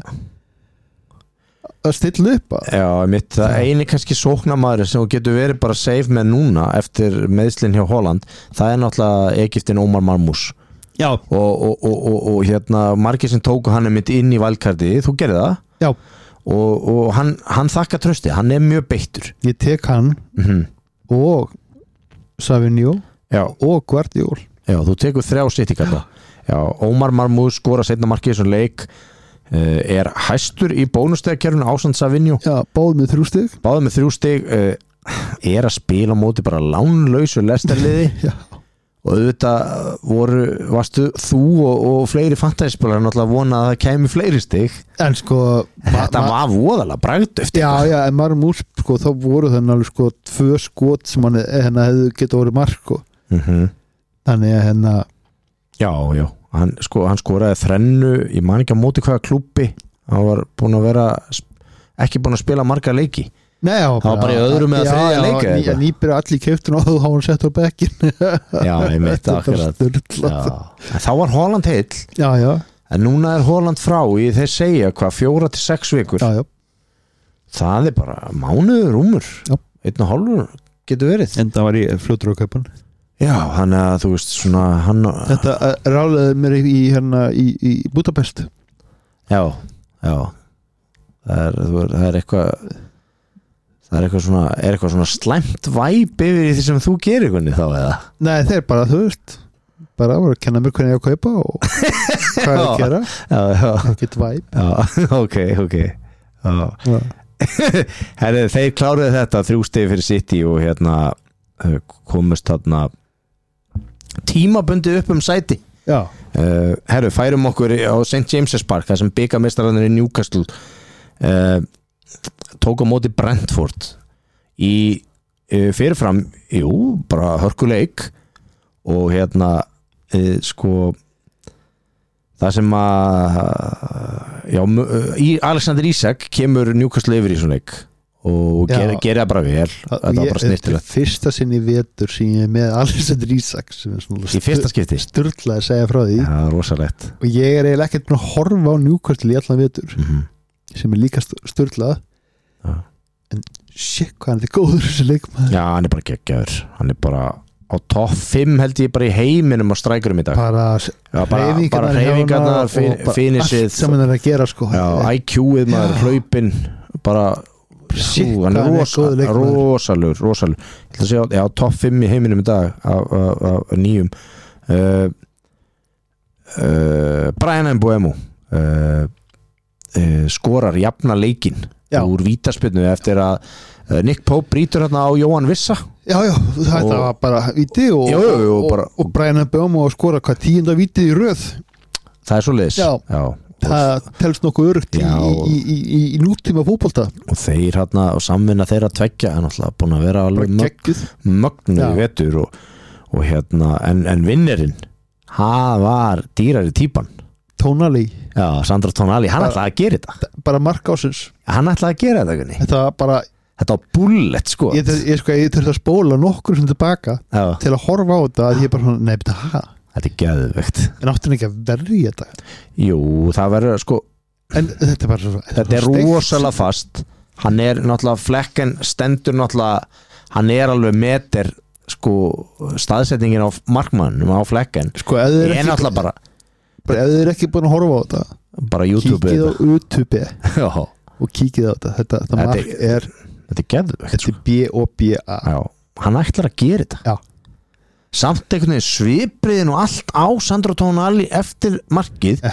að stilla upp að. Já, mitt, það Já. eini kannski sóknamaður sem þú getur verið bara safe með núna eftir meðslinn hjá Holland, það er náttúrulega Egyptin Omar Marmous Já, og, og, og, og, og hérna margir sem tóku hann er mitt inn í valkarti, þú gerir það já, og, og hann, hann þakka trösti, hann er mjög beittur. ég tek hann Mm og Savinio Já, og Guardiol. já, þú tekur þrjá sitt í kalla. Já, Omar Marmous skora seinna markið í þessum leik, uh, er hæstur í bónustegkerfinu ásamt Savinio, Já, báð með þrjú stig. báði með þrjú stig, uh, er að spila á móti bara lánlausu lestarliði Já, og auðvitað voru, varstu þú og, og fleiri fantasíspilar náttúrulega vona að það kæmi fleiri stig. en sko Þetta ma- var voðalega bragðdöft. Já, já, en Marmús sko, þá voru þannig alveg sko tvö skot sem hann hérna hefðu getið orðið mark sko. mm -hmm. Þannig að hérna Já, já, hann, sko, hann skoraði þrennu, ég man ekki á móti hvaða klúbbi, hann var búin að vera ekki búin að spila marga leiki. Nei, já, Það var bara í öðrum eða þriðja leik eða Já, eitthvað. nýbyrja allir keftun og þá hafa hann sett á bekkin. Já, ég mitt Þetta er bara akkurat. sturlað. Já. En þá var Holland heill, Já, já, en núna er Holland frá í þeir segja hvað fjóra til sex vikur. já, já. Það er bara mánuður rúmur, Já. einn og hálfur getur verið en það var ég fljótur á kaupan já, hann að þú veist svona hann, þetta ráleði mér í, hérna, í, í Budapest já, já það er, það er eitthvað það er eitthvað svona er eitthvað svona slæmt væp yfir í því sem þú gerir hvernig þá eða nei, þeir bara, þú veist bara voru að kenna mér hvernig ég að kaupa og hvað ég að gera já, já, ekkert væp já, ok, ok já Herri, þeir kláruðu þetta þrjú stig fyrir City og hérna komust þarna tímabundi upp um sæti já uh, herru, færum okkur á Saint James's Park þar sem bikarmeistararnir í Newcastle uh, tók á móti Brentford í uh, fyrirfram, jú, bara hörkuleik og hérna uh, sko það sem að já, í Alexander Isak kemur Newcastle yfir í svona leik og gera, gera bara vel þetta var bara snirtilegt fyrsta sinni vetur sem ég er með Alexander Isak sem er svona í fyrsta skipti sturla að segja frá því já, rosalegt og ég er eiginlega ekkert búin að horfa á Newcastle í allan vetur mm -hmm. sem er líka sturlað ja. en shit hvað hann er góður þessi leikmaður já, hann er bara geggjaður hann er bara á topp fimm held ég bara í heiminum á strækurum í dag bara hreyfingarnar finishið allt sem hann er að gera sko já, I Q-ið maður, hlaupin bara, hú, hann er rosa, rosalur rosalur, ég ætla að segja já, topp fimm í heiminum í dag af, af, af nýjum uh, uh, Brian Mbeumo uh, uh, skorar jafna leikinn úr vítaspyrnu eftir að uh, Nick Pope brýtur hérna á Jóhann Vissa já, já, þetta var bara víti og, jú, jú, jú, og, bara, og, og Brian Mbeumo að skora hvað tíunda vítið í röð það er svo leiðis já, já, það telst nokkuð örugt í, í, í, í, í nútíma fótbolta og þeir hérna og samvinna þeirra tveggja er náttúrulega búin að vera alveg mögnu í vetur og, og hérna en, en vinnerinn hann var dýrari típan Tonali já, Sandro Tonali, hann ætlaði að gera þetta bara mark ásins hann ætlaði að gera þetta þetta var bara þetta var bullet sko ég, ég, sko, ég þurfti að spóla nokkur sem tilbaka já. Til að horfa á þetta að ég bara, nei, þetta hæ þetta er geðveikt en áttin ekki að verri í þetta jú, það verður sko en þetta er bara svo þetta er rosalega fast hann er náttúrulega flekken stendur náttúrulega hann er alveg meter sko staðsetningin á markmannum á flekken sko ef þið er ekki náttúrulega bara bara ef þið er ekki búin að horfa á þetta bara YouTube kíkið á YouTube og kíkið á þetta þetta, þetta mark er þetta er geðveikt þetta er B O B A já, hann ætlar að gera þetta já samt einhvern veginn svipriðin og allt á Sandro Tonali eftir markið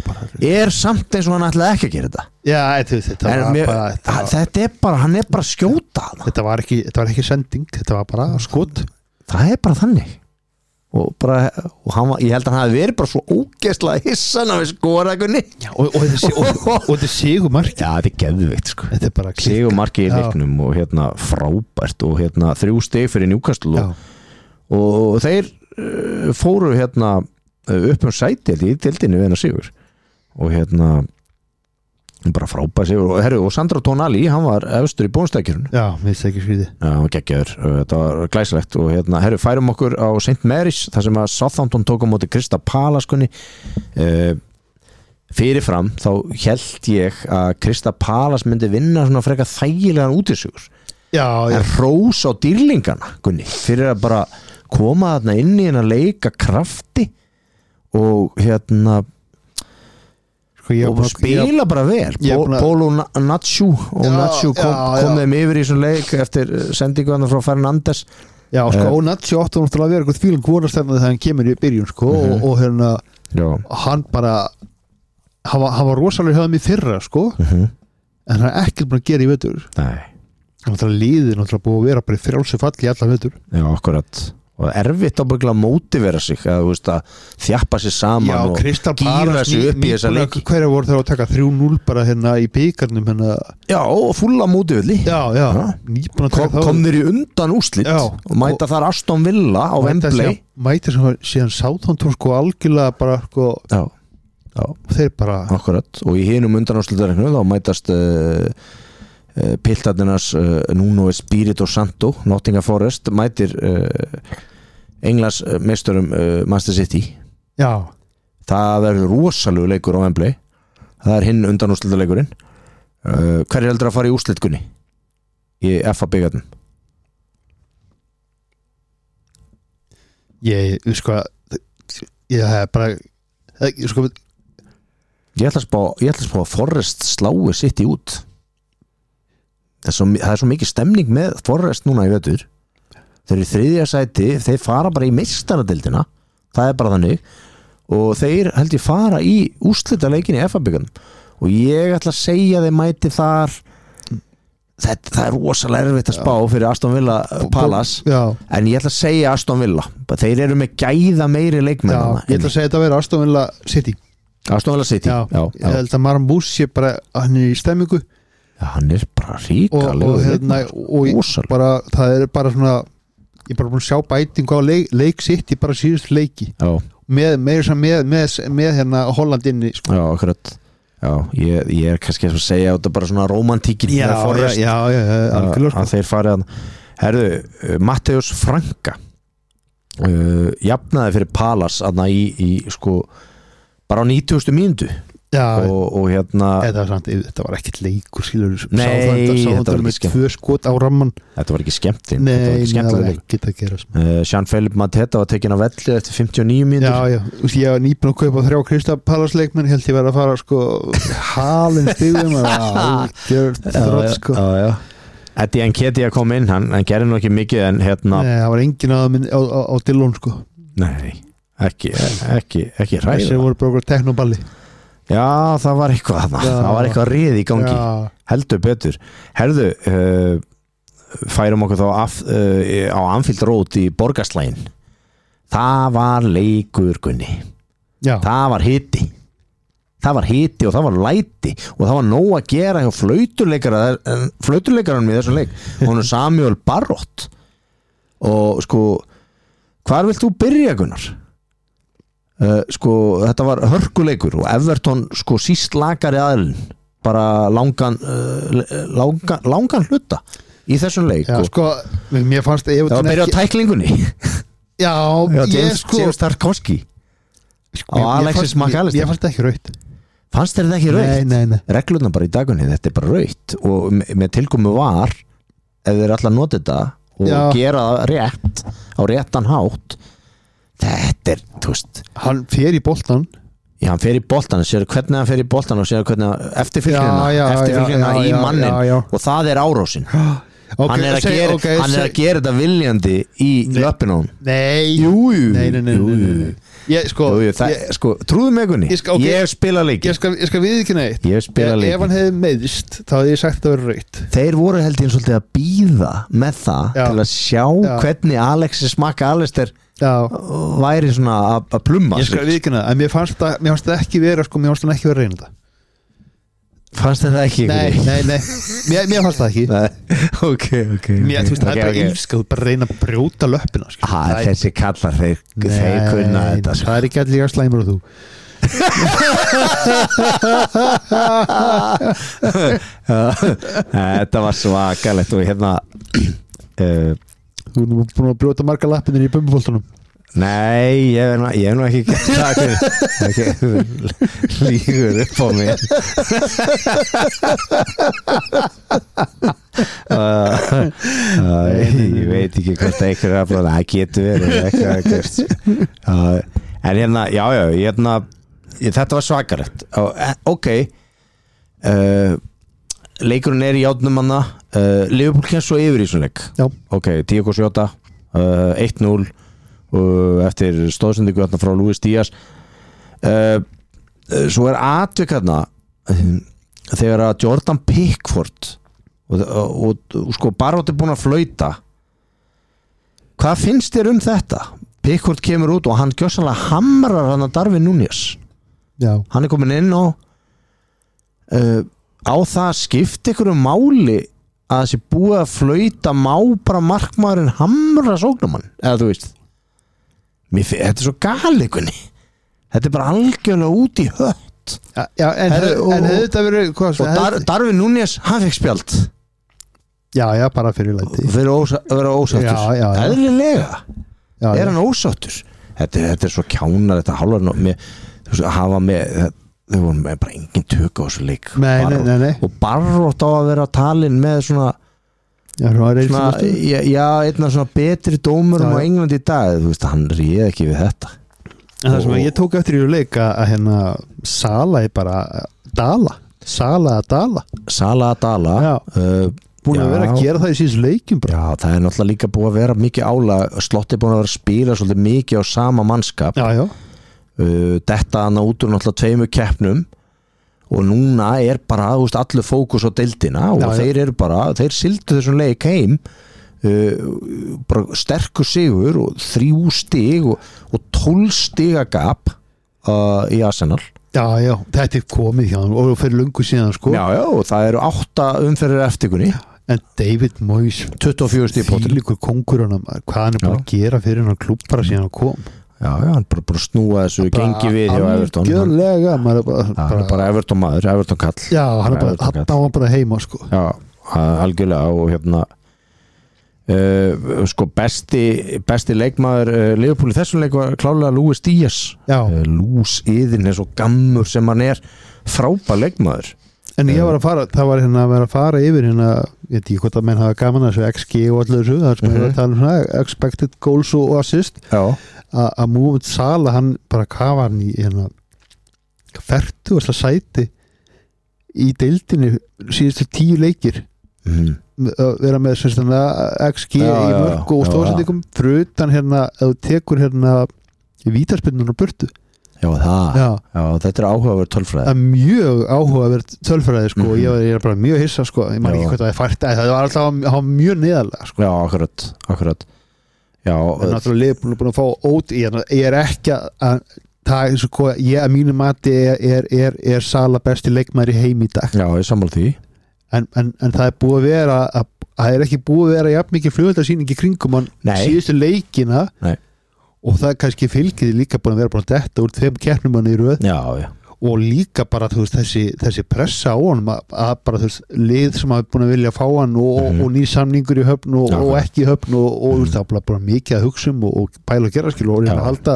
er samt eins og hann ætlaði ekki að gera þetta já, þetta, var mér, bara, þetta, var, þetta er bara, hann er bara að skjóta þetta var ekki, þetta var ekki sending þetta var bara skot það er bara þannig og, bara, og hann, ég held að hann hafi verið bara svo ógeðslega hissan að við skora einhverni og, og, og, og þetta er sigumarki já, þetta er geðvikt sko. er sigumarki í leiknum og hérna frábært og hérna þrjú stig fyrir Newcastle og og þeir uh, fóru hérna uh, upp um sæti í tildinu við hennar sigur og hérna bara frábæð sigur og, herru, og Sandro Tonali, hann var efstur í bónstækjurinn já, við segir fyrir já, hann var geggjaður, þetta var glæsilegt og hérna, herru, færum okkur á Saint Mary's þar sem að Southampton tók á móti Crystal Palace kunni uh, fyrirfram þá held ég að Crystal Palace myndi vinna svona frekar þægilegan útisugur já, já. en rós á dýrlingana kunni, fyrir að bara koma þarna inn í hennar leika krafti og hérna sko, og spila ég, bara vel Polo Nacho og já, Nacho kom, kom þeim yfir í svona leik eftir sendingu hann frá Fernandes já sko uh, og Nacho átti náttúrulega að vera eitthvað fílum vonastærna þegar hann kemur í byrjun sko uh -huh. og, og hérna já. Hann bara hann var, hann var rosalega höfðum í fyrra sko uh -huh. en hann er ekkert búin að gera í vetur nei hann var það líðið náttúrulega búin að vera bara í frjálsi falli í alla vetur já akkurat og erfitt að bara mótivera sig að, veist, að þjappa sér saman já, og gíra sig upp í þessa leiki hverja voru þeirra að taka þrjú núll bara hérna í byggarnum hérna. já og fulla mótivilli já, já. Já. Kom, komnir í undan úrslit já. Og mæta þar Aston Villa á Wembley mæta sem síðan Southampton sko algjörlega bara sko já, já. þeir bara akkurat og í hinum undan úrslitareiknum þá mætast uh, uh, piltarnirnas uh, Nuno Espirito Santo Nottingham Forest mætir uh, Englands meisturum uh, Manchester City já það verður rosalegu leikur á Wembley það er hinn undan úrslitaleikurinn uh, hver er heldur að fara í úrslitkunni í F A byggarnum Ég, sko ég hef bara ég, sko, Ég ætla að spá, ég ætla að spá að Forrest slái sitt í út það er, svo, það er svo mikið stemning með Forrest núna í vetur. Þeir eru í þriðja sæti, þeir fara bara í meistaradeildina, það er bara þannig, og þeir held ég fara í úrslitaleikin í F A-byggarnum og ég ætla að segja þeir mæti þar. Þetta, það er rosalega erfitt að spá fyrir Aston Villa Palace, já. En ég ætla að segja Aston Villa, þeir eru með gæða meiri leikmenn. Já, ég ætla að segja þetta að vera Aston Villa City. Aston Villa City, já, já, já. Ég held að Marambús sé bara, hann er í stemmingu. Já, hann er bara ríkalegur og, og, hérna, og ég, bara, það er bara svona, ég er bara búin að sjá bætingu á leik, leik City bara síðust leiki. Já. Með, með, með, með, með hérna Holland inni, sko. Já, akkurat. Já, ég, ég er kannski að segja þetta bara svona romantíkin já, já, já, já, algjörlega að þeir farið að herðu, Matteus Franka uh, jafnaði fyrir Palace aðna í, í sko bara á nítugasta mínútu og, og hérna þetta var, samt, þetta var ekkert leikur skilur, nei, sá þetta var ekki skemmt tvö skot á ramman þetta var ekki skemmt nei, það var ekkert að gera uh, Jean-Philippe Mateta var tekin á velli eftir fimmtíu og níu mínútur já, já, þú veist, ég var nýbúin að kaupa þrjá Crystal Palace leikmenn, held ég verið að fara sko halin stigum algjörð sko já, já Eddie Nketiah kom inn, hann, hann gerði nú ekki mikið en hérna nei, það var engin að minn á, á, á Dillon sko nei, ekki, ekki, ekki ræða þessi voru bara teknoballi já, það var eitthvað þarna, það var eitthvað rið í gangi já. Heldur betur herðu, uh, færum okkur þá af, uh, á Anfield Road í Borgarslægin það var leikur Gunni já. Það var hiti það var hiti og það var læti og það var nóg að gera hjá flauturleikara flauturleikaranum í þessum leik hún er Samuel Barrott og sko hvar vilt þú byrja Gunnar? Uh, sko þetta var hörkuleikur og Everton sko síst lagari aðilin bara langan uh, langan, langan hluta í þessum leik já, sko, mér fannst það var að byrja á tæklingunni já, já ég James, sko James Tarkowski sko, á Alexis McAllister ég fannst ekki raut fannst þér þetta ekki raut? Reglurna bara í dagunni, þetta er bara raut og með tilkomu var ef þeir allar notið þetta og já. Gera það rétt á réttan hátt þetta er, þú veist hann fer í boltan já, hann fer í boltan, sér hvernig hann fer í boltan og sér hvernig eftirfylgjuna eftirfylgjuna í mannin já, já, já. Og það er árásin okay, hann, er seg, gera, okay, hann er að gera þetta viljandi í löppinu nei, jú, jú, nei, nei, nei, jú, jú. Ég, sko, jú, jú, það, ég, sko, trúðu mig Gunni ég, okay, ég spila leiki ég skal, skal við ekki neitt ef, ef hann hefði meðist þá hefði ég sagt að vera raut þeir voru held ég svolítið að býða með það já. Til að sjá já. Hvernig Alexis McAllister væri svona að plumma ég skal við ekki neitt en mér fannst það, mér fannst það ekki vera sko, mér fannst það ekki vera reyna það fannst það ekki? Nei, nei, nei, mér, mér fannst það ekki nei. Ok, ok mér, þú veist, það er bara ílska, þú bara reyna að brjóta löppina sko. ha, þessi kallar þeir, þeir kunna þetta sko. Það er ekki allir slæmur og þú þetta var svakalegt og hérna uh, þú erum búin að brjóta marga lappinir í bömbufóltunum nei, ég hef nú, ég hef nú ekki gert það lígur upp á mig uh, uh, ég veit ekki hvort einhver er að blóða, það getur verið eitthvað uh, en hérna, já, já, hérna þetta var svakalegt ok uh, leikurinn er í játnum manna uh, Liverpool kemst svo yfir í svona leik ok, tíu komma sjö uh, eitt núll og eftir stóðsendingu frá Luis Díaz uh, svo er atvik hérna þegar að Jordan Pickford og, og, og, og sko Barrott er búin að flauta hvað finnst þér um þetta? Pickford kemur út og hann gjössanlega hamrar hann að Darwin Núñez hann er komin inn og uh, á það skipti ykkur um máli að þessi búið að flauta má bara markmaðurinn hamra sóknumann eða þú veist Mér, þetta er svo galikunni þetta er bara algjörlega út í hött já, já, en hefði þetta verið hvað, og Dar, Darwin Núñez, hann fekk spjald já, já, bara fyrir læti fyrir ósa, að vera ósáttur eðlilega, já, er já. Hann ósáttur þetta, þetta er svo kjánar þetta hálfar með, þú veist, að hafa með þau voru með bara engin tök á þessu leik nei, nei, nei, nei. og Barrott á að vera talin með svona Já, svona, já, já einn af svona betri dómurum á Englandi í dag, þú veist, hann réð ekki við þetta. En það sem og, ég tók eftir í leika að hérna Sala er bara dala Sala að dala Sala að dala uh, búin að vera að gera það í síðan leikum bara. Já, það er náttúrulega líka búið að vera mikið álag, Slott er búin að vera að spila svolítið mikið á sama mannskap. Já, já. Uh, þetta hann út úr náttúrulega tveimur keppnum og núna er bara, þú veist, allur fókus á deildina og já, þeir eru bara, þeir sildu þessum leik heim uh, bara sterkur sigur og þrjú stig og, og tólf stiga gap uh, í Arsenal. Já, já, þetta er komið hjá hann og fyrir lungu síðan sko. Já, já, og það eru átta umferðir eftirkunni. En David Moyes tuttugu og fjögur stig í pottinum. Þvílíkur kóngurinn, hvað hann er búin að gera fyrir hann klúbb bara síðan hann kom. Já, já, hann bara, bara snúa þessu gengi við hjá Everton. Algjörlega, maður er bara, bara, bara, bara Everton maður, Everton kall. Já, hann er bara, hann á hann bara heima sko. Já, algjörlega og hérna uh, sko besti besti leikmaður uh, Liverpool í þessum leik var klárlega Luis Díaz. Já. Uh, Lús yðin er svo gammur sem hann er, frábær leikmaður. En ég var að fara, það var hérna að vera að fara yfir hérna, ég veit ekki hvort að menn hafa gaman að þessu X G og allir þessu, það er sem mm -hmm. að tala um svona expected goals og assist. Já. Að Mohamed Salah, hann bara kafa hann í hérna fertugasta sæti í deildinni síðustu tíu leikir mm. vera með svona X G já, í mörg og stóðsendingum fyrir utan hérna, ef þú tekur hérna vítaspyrnuna burtu. Já, það, já. já, þetta er áhugaverð tölfræði. Mjög áhugaverð tölfræði sko, mm -hmm. ég, var, ég er bara mjög hissa sko, ég man ekki hvað það er fært, það var alltaf mjög neðarlega sko. Já, akkurat, akkurat. Já, það er náttúrulega Liverpool búin að fá ót í hérna, ég er ekki að það er sko, ég að mínu mati er, er, er, er Sala besti leikmaður í heim í dag. Já, ég sammála því. En, en, en það er búið að vera að, það er ekki búið að vera jafn mikið flugveldarsýning í kringum hann síðustu leikina. Nei. Og það er kannski fylgið líka búin að vera bara detta úr þeim keppnum hann í röð. Já, já. Og líka bara, þú veist, þessi, þessi pressa á hann að bara, þú veist, lið sem hafa búin að vilja fá hann og, mm. og ný samningur í höfn og, og ekki í höfn og, og mm. það var bara mikið að hugsa um og, og pæla og gera skil og reyna að halda.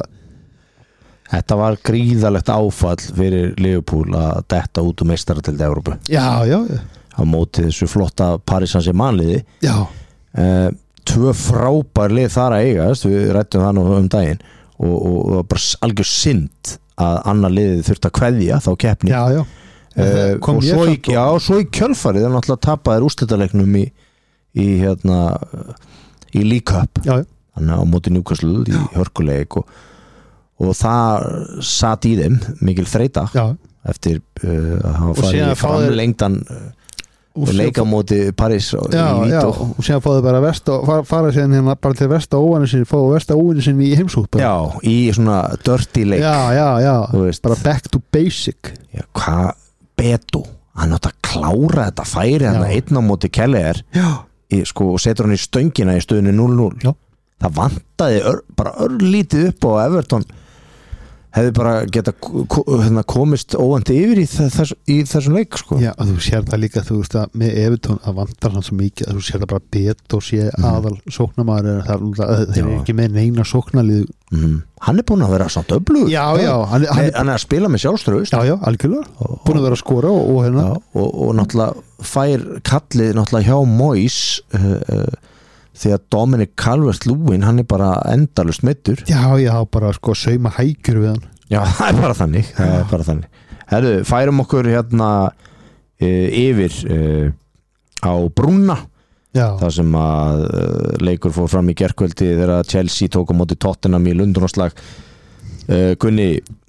Þetta var gríðalegt áfall fyrir Liverpool að detta út um meistaradeildi Evrópu. Já, já, já. Á móti þessu flotta Paris Saint-Germain liði. Já. Uh, tvö frábær lið þar að eigast, við rættum það nú um daginn og, og, og bara algjör synd að annar liðið þurft að kveðja þá keppni. Já, já. Uh, og svo í, já, svo í kjölfarið er náttúrulega tapaðir úrslitaleiknum í, í hérna í League Cup. Já, já. Þannig á móti Newcastle í hörkuleik og, og það satt í þeim mikil þreita já. Eftir uh, að hafa farið framlengdan uh, leika móti París já, í Vító og síðan fáðu bara vest og fara, fara síðan hérna bara til vest á óvinni sinni fáðu vest á óvinni sinni í heimsút já, í svona dirty leik já, já, já, bara back to basic já, hvað Beto hann átt að klára þetta færi hann einn á móti Kelleher sko, og setur hann í stöngina í stöðunni núll núll já. Það vantaði ör, bara örlítið upp á Everton hefði bara geta komist óvandi yfir í, þess, í þessum leik sko. Já, og þú sér það líka þú veist að með Everton að vantar hann svo mikið að þú sér það bara bet og sé mm. aðal sóknarmaður þeir eru ekki með neina sóknarlið mm. Hann er búin að vera samt öflugur Já, já Hann, hann, er, hann er að spila með sjálfstraust Já, já, algjörlega Búin að vera að skora og, og hérna já, og, og náttúrulega fær kallið náttúrulega hjá Moyes uh, uh, því að Dominic Calvert-Lewin hann er bara endalust meiddur já já bara sko sauma hækjur við hann já það er bara þannig það er bara þannig herru færum okkur hérna e, yfir e, á Brúna já. Það sem að e, leikur fór fram í gærkvöldi þegar Chelsea tók á móti Tottenham í Lundunarslag e, Gunni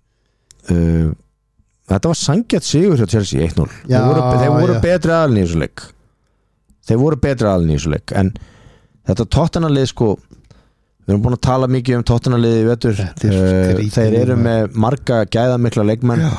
e, þetta var sanngjarnt sigur hjá Chelsea eitt núll já, þeir voru, þeir voru betri aðalinn í þessu leik þeir voru betri aðalinn í þessu leik en þetta Tottenham-lið sko við erum búin að tala mikið um Tottenham-liði í vetur uh, þeir eru með marga gæðamikla leikmenn uh,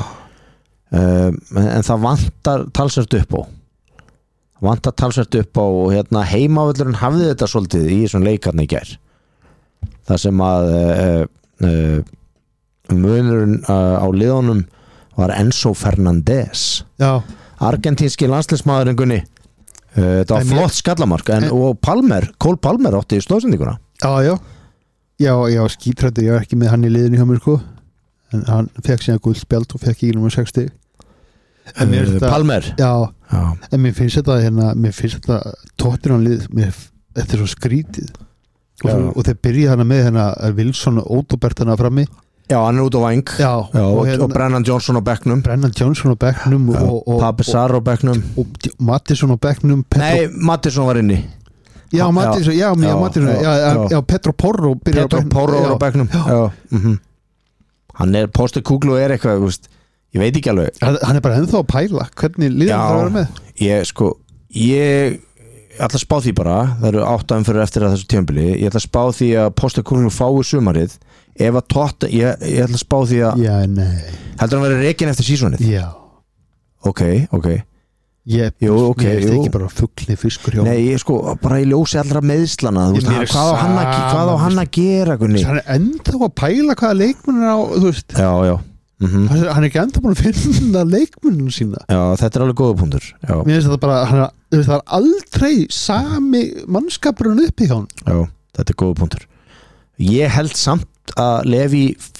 en það vantar talsvert upp á vantar talsvert upp á og hérna heimavöllurinn hafði þetta svolítið í þessum leikarni í gær það sem að uh, uh, munurinn uh, á liðunum var Enzo Fernandez já. Argentínski landsliðsmaðurinn Gunni Uh, þetta var flott skallamark en, en, og Palmer, Cole Palmer átti í stóðsendinguna já, já, já, já skítrættur, ég var ekki með hann í liðinu hjá mér sko en hann fekk síðan guldspjald og fekk í nummer sextíu uh, Palmer já, Já. En mér finnst þetta hérna, mér finnst þetta tóttiránlið, mér þetta er svo skrítið og, svo, og þeir byrja hana með hérna Wilson og Ódobert hana frammi. Já, hann er út á væng. Já, Já, og, og, hérna, og Brennan Johnson á bekknum. Brennan Johnson á bekknum og, og, Papissar á bekknum. Og, og Mattisson á bekknum. Nei, Mattisson var inni. Já, Mattisson, já, já, já, Mattisson, já, já, já, já, Petro Porro Petro Porro á bekknum. Já. Já. Mm-hmm. Hann er Postecoglou er eitthvað, þú veist, ég veit ekki alveg. Hann er bara ennþá að pæla hvernig liðan það vera með. Ég, sko, ég ætla að spá því bara, það eru átta umferðir eftir að þessu tímabili, ég ætla að spá því að Postecoglou fái sumarið, ef að tótt, ég, ég ætla að spá því að Já, nei. Heldur hann verið rekinn eftir sísonið? Já. Ok, ok. Ég, jú, ok, ég jú. ekki bara fuglni fiskur hjá. Nei, ég sko, bara í ljósi allra meðslana, þú veist, hann, hvað á hann að, hvað á hann að gera, Gunni? Hann er ennþá að pæla hvaða leikmenn er á, þú veist. Já, já. Mm-hmm. Hann er ekki ennþá búin að finna leikmenninu sína. Já, þetta er alveg góða punktur. Já. Mér finnst þetta bara, hann er, það er aldrei sami mannskapurinn uppi hjá hann. Já, þetta er góða punktur. Ég held samt að Levi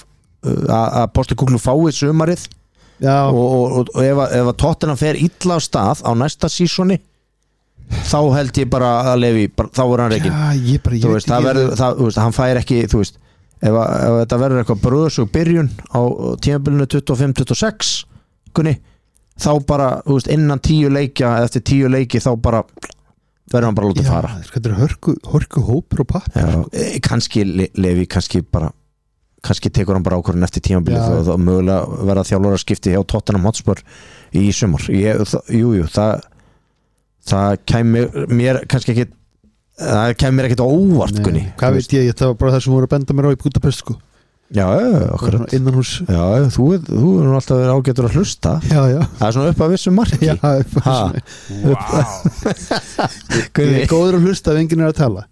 að Postecoglou fái sumarið. Já. og, og, og, og ef, ef að Tottenham fer illa á stað á næsta sísoni þá held ég bara að Levi bara, þá er hann rekinn. Já, ég bara, ég þú veit veist, það verður, það, þú veist, hann fær ekki, þú veist, ef, að, ef þetta verður eitthvað bröðsug byrjun á tímabilinu tuttugu og fimm tuttugu og sex Gunni, þá bara, þú veist, innan tíu leikja eftir tíu leiki þá bara verður hann bara að láta fara. Já, þetta er hörku, hörku hópur og pappir. Já, e, kannski Le, Levi, kannski bara kannski tekur hann bara ákvörðun eftir tímabilið og það mögulega verða þjálfara skipti hjá Tottenham Hotspur í sumar. Ég, það, jú, jú, það það kæmir mér kannski ekki það kæmir mér ekkert á óvart, Gunni. Hvað veist ég, það var bara það sem voru að benda mér á í Budapest, sko. Já, okkur. Innan hús. Já, þú, þú er nú alltaf verið ágætur að hlusta. Já, já. Það er svona upp að vissum marki. Já, upp að vissum. Wow. Ég er góður að hlusta ef enginn er að tala.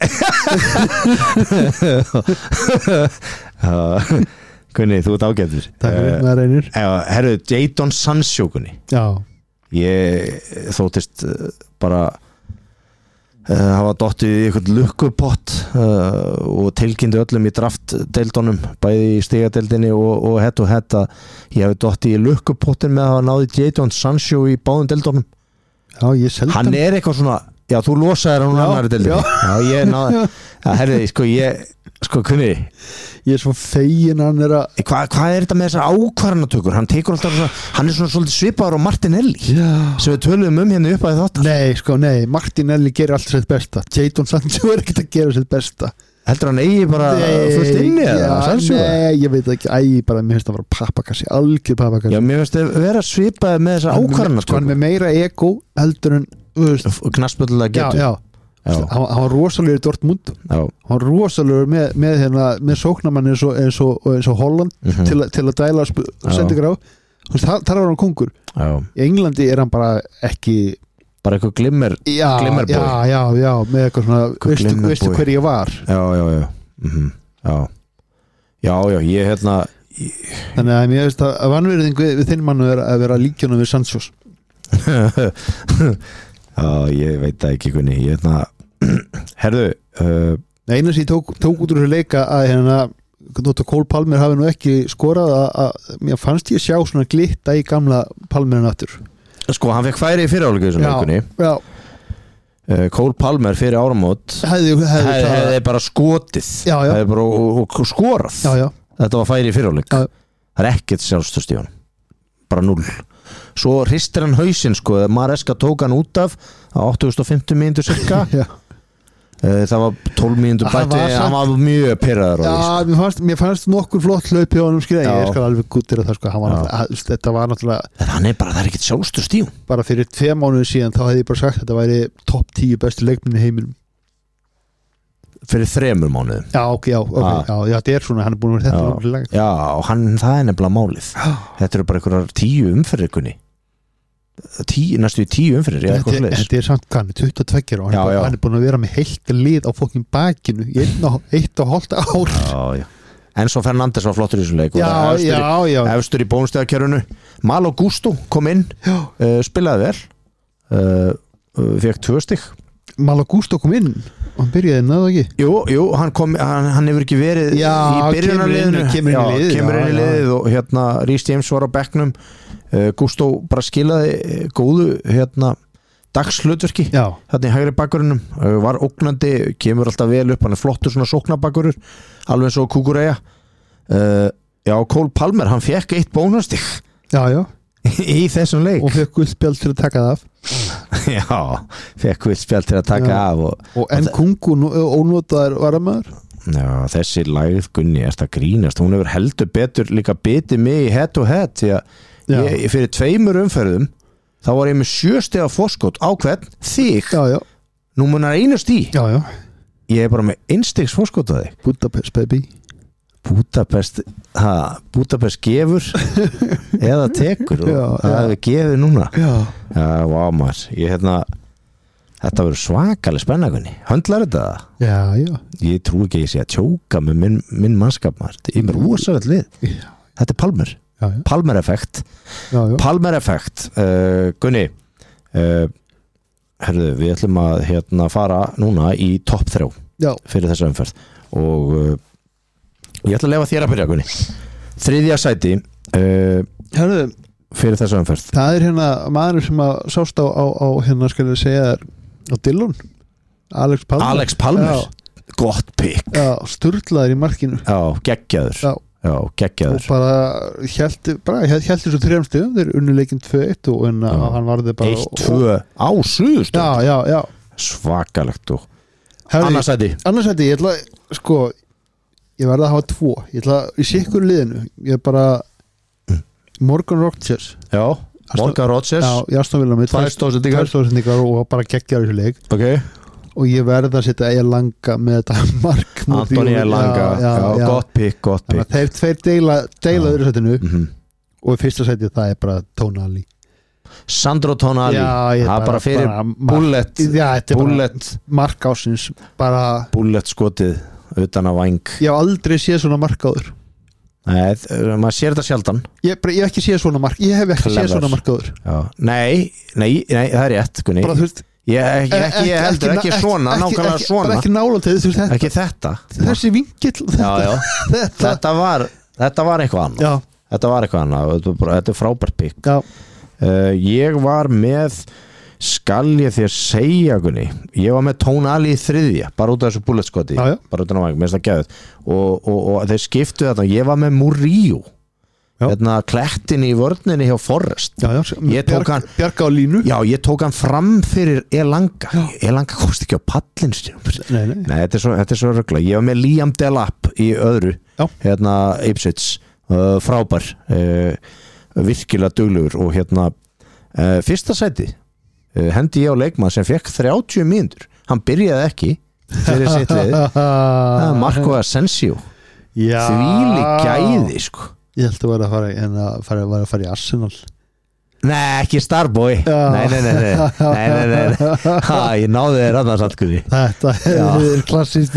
Gunni, þú ert ágætur. Takk fyrir, maður reynir. Já, herru, Jadon Sancho, Gunni. Já. Ég þóttist bara Uh, hafa dottið í eitthvað lukkupott uh, og tilkynntu öllum í draftdeildunum, bæði í stigadeildinni og, og hett og hett að ég hafi dottið í lukkupottin með að hafa náði Jadon Sancho í báðum deildunum. Já, ég seldi hann er eitthvað svona, já, þú losaðir hann úr annarri deildinni. Já, já, ég náði ja, herriði, sko, ég, sko, kunni ég er svo fegin hann er að Hvað hva er þetta með þessar ákvarðanatökur? Hann tekur alltaf svona, hann er svona svolítið svipaður á Martinelli Já. sem við töluðum um hérna upp að þáttar. Nei, sko, nei, Martinelli gerir allt sitt besta. Jadon Sancho er ekkert að gera sitt besta. Heldur hann eigi bara Nei, fullt inni eða? já, Sancho? Nei, ég veit ekki, æ, bara mér finnst það að vera pappakassi, algjör pappakassi. Já, mér finnst það vera svipaði með þessar Hann með- sko, hann ákvarðanatökur. með meira ego heldur en, þú veist, Knaspöldulega já, getur. já, Já. Hann, hann var rosalegur í Dortmund. Já. Hann var rosalegur með, með, hérna, með sóknarmann eins og, eins og, eins og Holland Mhm. til, að- til að dæla sendingar á. Þú veist, þar þar var hann kongur. Já. Í Englandi er hann bara ekki Bara eitthvað glimmer. Já, Glimmerboy. já, já, já, með eitthvað svona Eitthvað veistu, glimmerboy. veistu hver ég var. Já, já, já. Mhm. Já. Já, já, ég hérna Þannig að mér veist að að vanvirðing við, við þinn mannu er að vera líkjónu við Sanchos. Já, ég veit það ekki hvernig. Ég hérna herðu, uh, Eina sem ég tók, tók út úr þessu leika að hérna Dóttir Cole Palmer hafi nú ekki skorað að, að mér fannst ég sjá svona glitta í gamla Palmerin aftur. sko, hann fekk færi í fyriráleika í þessum leikunni. Já, Uh, Cole Palmer fyrir áramót hefði, hefði, hefði það- hef bara skotið. Já, já. Hefði bara og, og, og skorað. Já, já, Þetta var færi í fyriráleik. Já. Það er ekkert sjálfstöðst í honum. Bara null. Svo hristir hann hausinn, sko, Maresca tók hann út af á áttugasta og fimmtu mínútu cirka. já. Uh, það var tólf mínútur Það bætti, var samt- hann var mjög pirraður á því, sko. Já, mér fannst, mér fannst nokkur flott hlaup hjá honum skilja, Já. ég skal alveg guttir að það sko, hann var Já. náttúrulega, þetta var náttúrulega En hann er bara, það er ekkert sjálfstöðst í hún. bara fyrir tveim mánuði síðan, þá hefði ég bara sagt að þetta væri topp tíu bestu leikminni í heiminum. Fyrir þremur mánuðum. Já, ok, já, ok, Ah. já, já, þetta er svona, hann er búin að vera þetta Já. langt lag. Já, og hann, það er nefnilega málið. Þetta eru bara einhverjar tíu umferðir, kunni. Tí, næstu í tíu umferðir, eða eitthvað Þetta slags. þetta er samt kann, tuttugu og tvö og hann, Já, er bara- já. hann er búin að vera með heilt lið á fokkin bakinu í einn og, eitt og hálft ár. Já, já. Enzo Fernandes var flottur í þessum leik. og Já, var efstur í- já, já. Efstur í bónustegakjörunu. Malo Gusto kom inn, Já. uh, spilaði vel, uh, uh, fekk tvö stig. Malagusto kom inn. hann byrjaði náðu ekki Jú, jú, hann, kom, hann, hann hefur ekki verið já, í byrjunarliðinu kemur inn í liðið kemur inn í liðið og hérna Rhys James var á bekknum uh, Gusto bara skilaði góðu hérna dagslutverki hérna í hægri bakgrunum uh, var ógnandi, kemur alltaf vel upp hann er flottur svona sóknabakgrur alveg eins og Kukureya uh, já, Cole Palmer, hann fekk eitt bónustig já, já í þessum leik og fekk guldspjald til að taka það af já, fekk guldspjald til að taka já. af og, og en Kungu ónotaður varamæður já, þessi lægð Gunni er það grínast, hún hefur heldur betur líka bitið mig í head to head því að ég, fyrir tveimur umferðum þá var ég með sjö stiga forskot á hvern þig, já, já. nú munar einu stí já, já. ég er bara með einstigs forskot á þig Budapest baby Budapest ha, Budapest gefur eða tekur og já, það hefur gefið núna já, já wow, maður, ég hérna þetta verður svakalega spennagunni höndlar þetta það? Já, já ég trú ekki að ég sé að tjóka með minn, minn mannskap maður, ég er með rosalega lið já. þetta er Palmer, já, já. Palmer effekt já, já. Palmer effekt uh, Gunni uh, herðu, við ætlum að hérna fara núna í topp þrjá já. fyrir þessa umferð og uh, ég ætla að lefa þér að byrja Gunni þriðja sæti uh, herðu, fyrir þessa umferð það er hérna maður sem að sást á, á, á hérna skal ég segja þér á Dillon Alex Palmer, Alex Palmer. gott pick já, sturlaður í markinu já, geggjaður já. Já, geggjaður og bara held bara held þessu þrjum stigum þeir unnu leikinn tvö eitt og en, hann varði bara eitt tvö á suðust já, já, já svakalegt og Herri, annarsæti annarsæti, ég ætla sko ég verði að hafa tvo ég ætla í sikkur liðinu ég er bara Morgan Rodgers já, Morgan Rodgers já, í Aston Villa með tvær stóðsendingar og bara geggjar þessu leik okay. og ég verði að setja Eja Langa með þetta mark Antoni Eja Langa já, já, já, gott pick, gott pick þeir tveir deila, deila öðru sætinu mm -hmm. og í fyrsta sæti það er bara Tonali Sandro Tonali það er bara fyrir bara bullet, já, bullet. mark ásins bara bullet skotið utan að væng ég hef aldrei séð svona mark áður nei, maður sér þetta sjaldan ég, bara, ég hef ekki séð svona mark ég hef ekki séð svona mark áður nei, nei, nei, það er rétt Gunni bara þú veist Ég, ekki, ekki, ég heldur, ekki, ekki svona ekki, nákvæmlega ekki, svona ekki, þetta, ekki þetta þessi vingill þetta, já, já. þetta. Þetta, var, þetta var eitthvað annað já. þetta var eitthvað annað þetta er frábært pikk uh, ég var með skal ég þér segja Gunni ég var með Tonali í þriðja bara út af þessu bulletskoti já, já. bara út af það, mér finnst það geðið og, og, og þeir skiptu þetta, ég var með Murillo hérna klettin í vörninni hjá Forrest já, já, Bjarg, hann, Bjarga á línu já, ég tók hann fram fyrir Elanga Elanga komst ekki á pallin nei, nei. nei, þetta er svo, þetta er svo rögla ég var með Liam Delap í öðru já. hérna Ipswich uh, frábær uh, virkilega duglegur og hérna uh, fyrsta sæti uh, hendi ég á leikmann sem fekk þrjátíu mínútur hann byrjaði ekki fyrir sitt lið Marco Asensio þvílík gæði sko ég held að vera að fara, en að fara, að fara í Arsenal nei, ekki Starboy nei, nei, nei, nei, nei, nei, nei. Ha, ég náði þér annars allkunni þetta er klassíst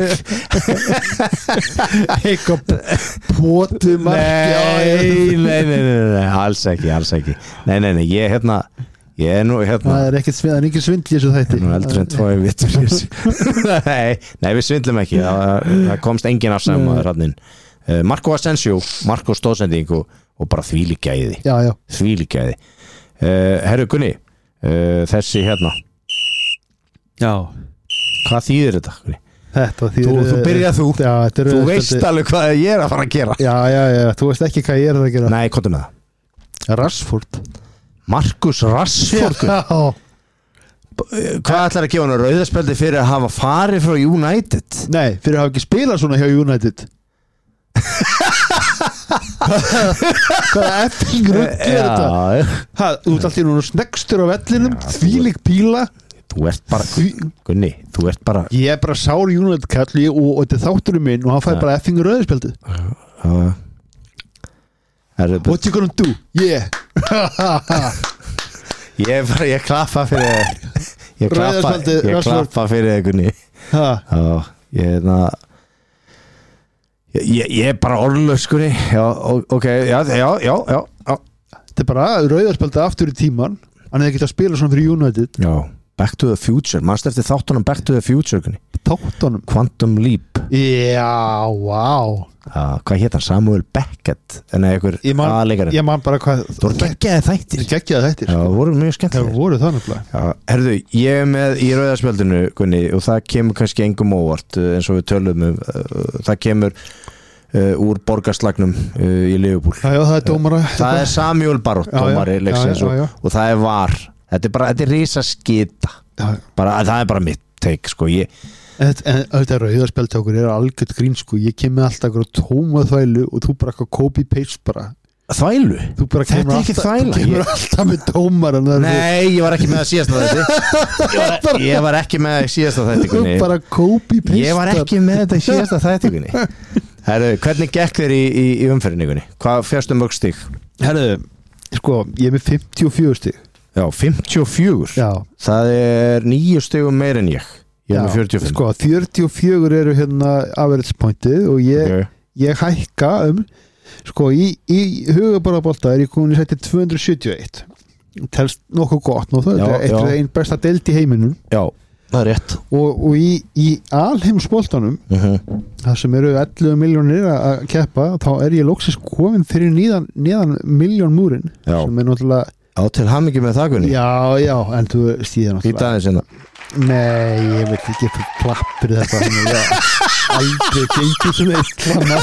eitthvað pótum nei, nei, nei, nei, alls ekki alls ekki, nei, nei, nei, ég hérna ég er nú hérna það er ekkert svindl, það er ekki svindl í þessu þætti nú eldur en tvoði vittur nei, nei, við svindlum ekki það, það komst engin afsæmaður hann inn Uh, Marco Asensio, Marco stóðsending og, og bara þvílík gæði já, já. þvílík gæði uh, herru Gunni uh, þessi hérna já hvað þýðir þetta Gunni? Þetta þýðir þú, þú byrjað þú já, þú veist spöldi. Alveg hvað ég er að fara að gera já, já, já, þú veist ekki hvað ég er að gera nei, hvað er með það? Rashford Marcus Rashford já hvað ætlar að gefa hann rauðaspöldi fyrir að hafa farið frá United? Nei, fyrir að hafa ekki spilað svona hjá United hvaða effing rugg er þetta ha, þú ert alltaf núna sneggstur á vellinum þvílík píla þú ert bara, Gunni, þú ert bara ég er bara sár United kall og, og þetta er þátturinn minn og hann fæði bara effing rauðspjaldi what you gonna do? Yeah ég bara, ég klappa fyrir ég klappa, ég klappa fyrir þig Gunni ég er það Ég, ég er bara orðlaus skurri já, ok, já, já, já, já, já. Þetta er bara rauðarspölda aftur í tíman hann hefði getað að spila svona fyrir United já, Back to the Future, mannst eftir þáttunum Back to the Future kunni. þáttunum Quantum Leap Já, vá Já, hvað hétt hann? Samuel Beckett en einhver Ég man, aðleikari ég man bara hvað Það voru geggjaði þættir Geggjaði þættir Já, sko. það voru mjög Það skemmtilegir voru það nefnilega Já, herðu, ég er með í rauðaspjaldinu Gunni, og það kemur kannski engum óvart uh, eins og við tölum um uh, það kemur uh, úr borgarslagnum uh, í Liverpool Já, já, það er dómara Það er Samuel Barrott, Já, já, dómari leiksins já, já, já. Og, og það er var Þetta er bara, þetta er risa skita Já. bara, það er bara mitt take sko. ég, En þetta rauðarspjald hjá okkur er algjört grín sko. Ég kem með alltaf okkur tóma þvælu og þú bara eitthvað copy-paste bara Þvælu? Þú bara Þetta kemur er ekki alltaf, þvæla. þú kemur Ég- alltaf með tómar Nei, ég var ekki með að síðast að þetta ég var, ég var ekki með að síðast að þetta Þú Gunni. bara copy-paste Ég var ekki með þetta í síðasta þættingunni Herru, hvernig gekk þér í, í, í umferðinni? Hvað fjastu mörg stig? Herðu, sko, ég er með fimmtíu og fjögur stig Já, fimmtíu og fjögur Já, Það er níu stigum meir en ég Ég er já, með fjörutíu og fimm sko, fjörutíu og fjögur eru hérna average pointið og ég, okay. ég hækka um sko, í, í hugabarabólta er ég komin í sæti tvö hundruð sjötíu og eitt telst nokkuð gott nú það Já, er eitt já. af einn besta deild í heiminum Já, það er rétt og, og í, í alheimsboltanum uh -huh. það sem eru ellefu miljónir að keppa þá er ég loksins komin fyrir níðan, níðan miljón múrin Já. sem er náttúrulega Á til hamingi með það Gunni já, já, en þú stíðan Hýta aðeins hérna nei, ég veit ekki fyrir klapp fyrir þetta þannig að ég aldrei gengið sem eitt klamma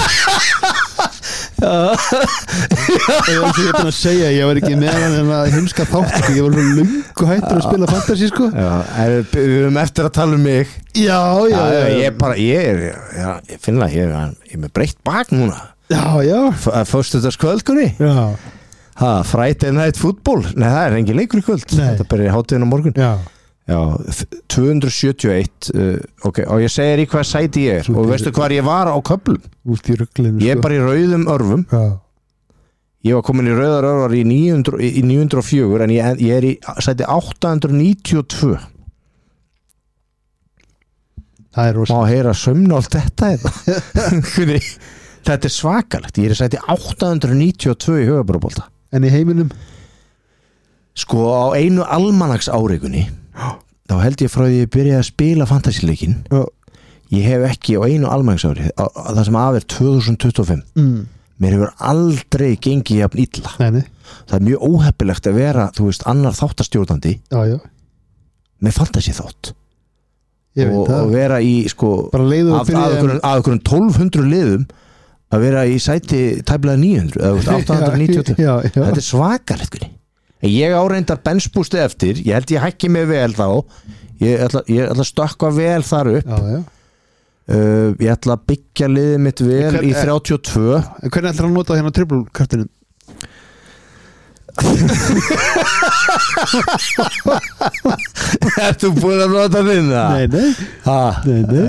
og ég var búin að segja ég var ekki með hann en að heimska þátt sko. ég var svo lungu hættur að spila fantasy sko. Já, er, við erum eftir að tala um mig já, já, Já, já, ég er bara, ég er já, ég finn það, ég er, ég er með breytt bak núna já, já, Fórstu þetta skvöld Gunni? já, Ha, Friday Night Football Nei, það er engin leikur í kvöld Nei. Þetta byrja hátíðin á morgun já. Já, tvö hundruð sjötíu og eitt uh, ok, og ég segir í hvað sæti ég er Þú og ert- veistu hvað ég var á köflum út í rugglinu ég er sko. bara í rauðum örfum já, ég var komin í rauðar örvar í níu hundruð, í níu hundruð og fjögur en ég, ég er í sæti átta hundruð níutíu og tvö það er rosa má heyra sömnált þetta hérna. Þetta er svakalegt ég er í sæti átta hundruð níutíu og tvö í höfuborðabólta en í heiminum sko á einu almanags áreikunni þá held ég frá því ég byrjaði að spila fantasíleikin já, ég hef ekki á einu almanags ári á, á, það sem af er tvö þúsund tuttugu og fimm mm. mér hefur aldrei gengið jafn illa nei, nei. það er mjög óheppilegt að vera þú veist annar þáttastjórnandi já, já, með fantasí þátt ég og, veit og það vera í sko bara leiðu af, af, af, af einhverjum tólf hundruð liðum að vera í sæti tæplega níu hundruð eða þú veist, átta hundruð níutíu og tvö já, já, þetta er svakalegt Gunni. Ég áreindar benspústi eftir ég held ég hækki mig vel þá ég ætla, ég ætla að stökkva vel þar upp já, já. uh, ég ætla að byggja liðið mitt vel Hvern- í þrjátíu og tvö en hvernig ætlar að nota hérna triple-kartinu Ertu búin að nota þinna? nei, nei, Ha? nei, nei.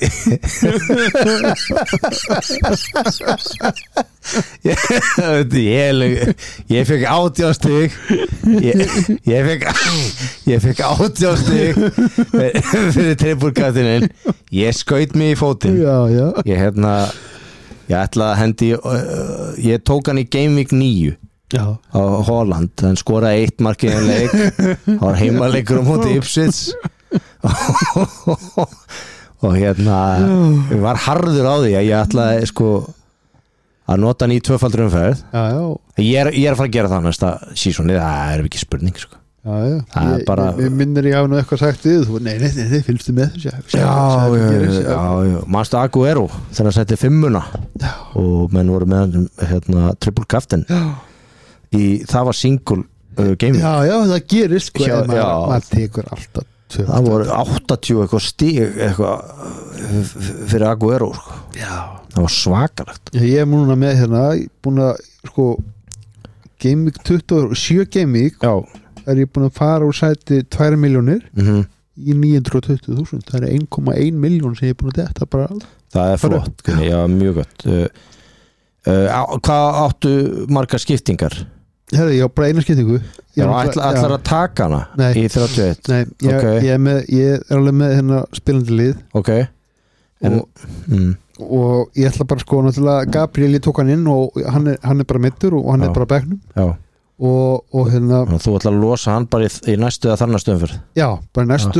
Ég, ég, ég fekk átján stig ég, ég fekk ég fekk átján stig fyrir trippulkattinin ég skaut mig í fótinn já, já, ég hérna ég ætla að hendi uh, ég tók hann í Game Week níu já. á Holland, hann skoraði eitt mark í einn leik hann var heimaleikur á móti Ipswich og hérna ég var harður á því að ég ætlaði sko að nota hann í tvöfaldur umferð já, já, ég er, ég er að fara að gera það næsta sísoni það er ekki spurning sko. já, já. Það er Ég- bara- ég, ég minnir ég hafa nú eitthvað sagt við þú, nei, nei, nei, nei, fylgstu með þessu já, já, já, já, já. Manstu Aguero þegar hann setti fimmuna já, og menn voru með hann hérna, triple captain já. í, það var single uh, game já, já, það gerist sko, Já, en maður, já. maður tekur alltaf tvö- það voru áttatíu eitthvað stíg eitthvað uh, fyrir Aguero sko. já, það var svakalegt Já, ég er núna með hérna búin að sko Game Week tuttugu og sjö Game Week já er ég búin að fara úr sæti tvær miljónir mm í níu hundruð og tuttugu þúsund það er einn komma einn miljón sem ég er búin að detta bara það er Bara- flott kunni, já, mjög gott uh, uh, á, hvað áttu margar skiptingar herri, ég á bara eina skiptingu Ég já, er náttúrulega- ætla, ætlar að taka hana Nei. í þrjátíu og eitt Nei, ég, Ok. ég, er með, ég er alveg með hérna spilandi lið ok en, og, mm, og ég ætla bara sko náttúrulega Gabriel ég tók hann inn og hann er, hann er bara middur og hann Já. er bara á bekknum já og, og hérna, Þannig að þú ætlar að losa hann bara í, í næstu eða þar næstu umferð já, bara næstu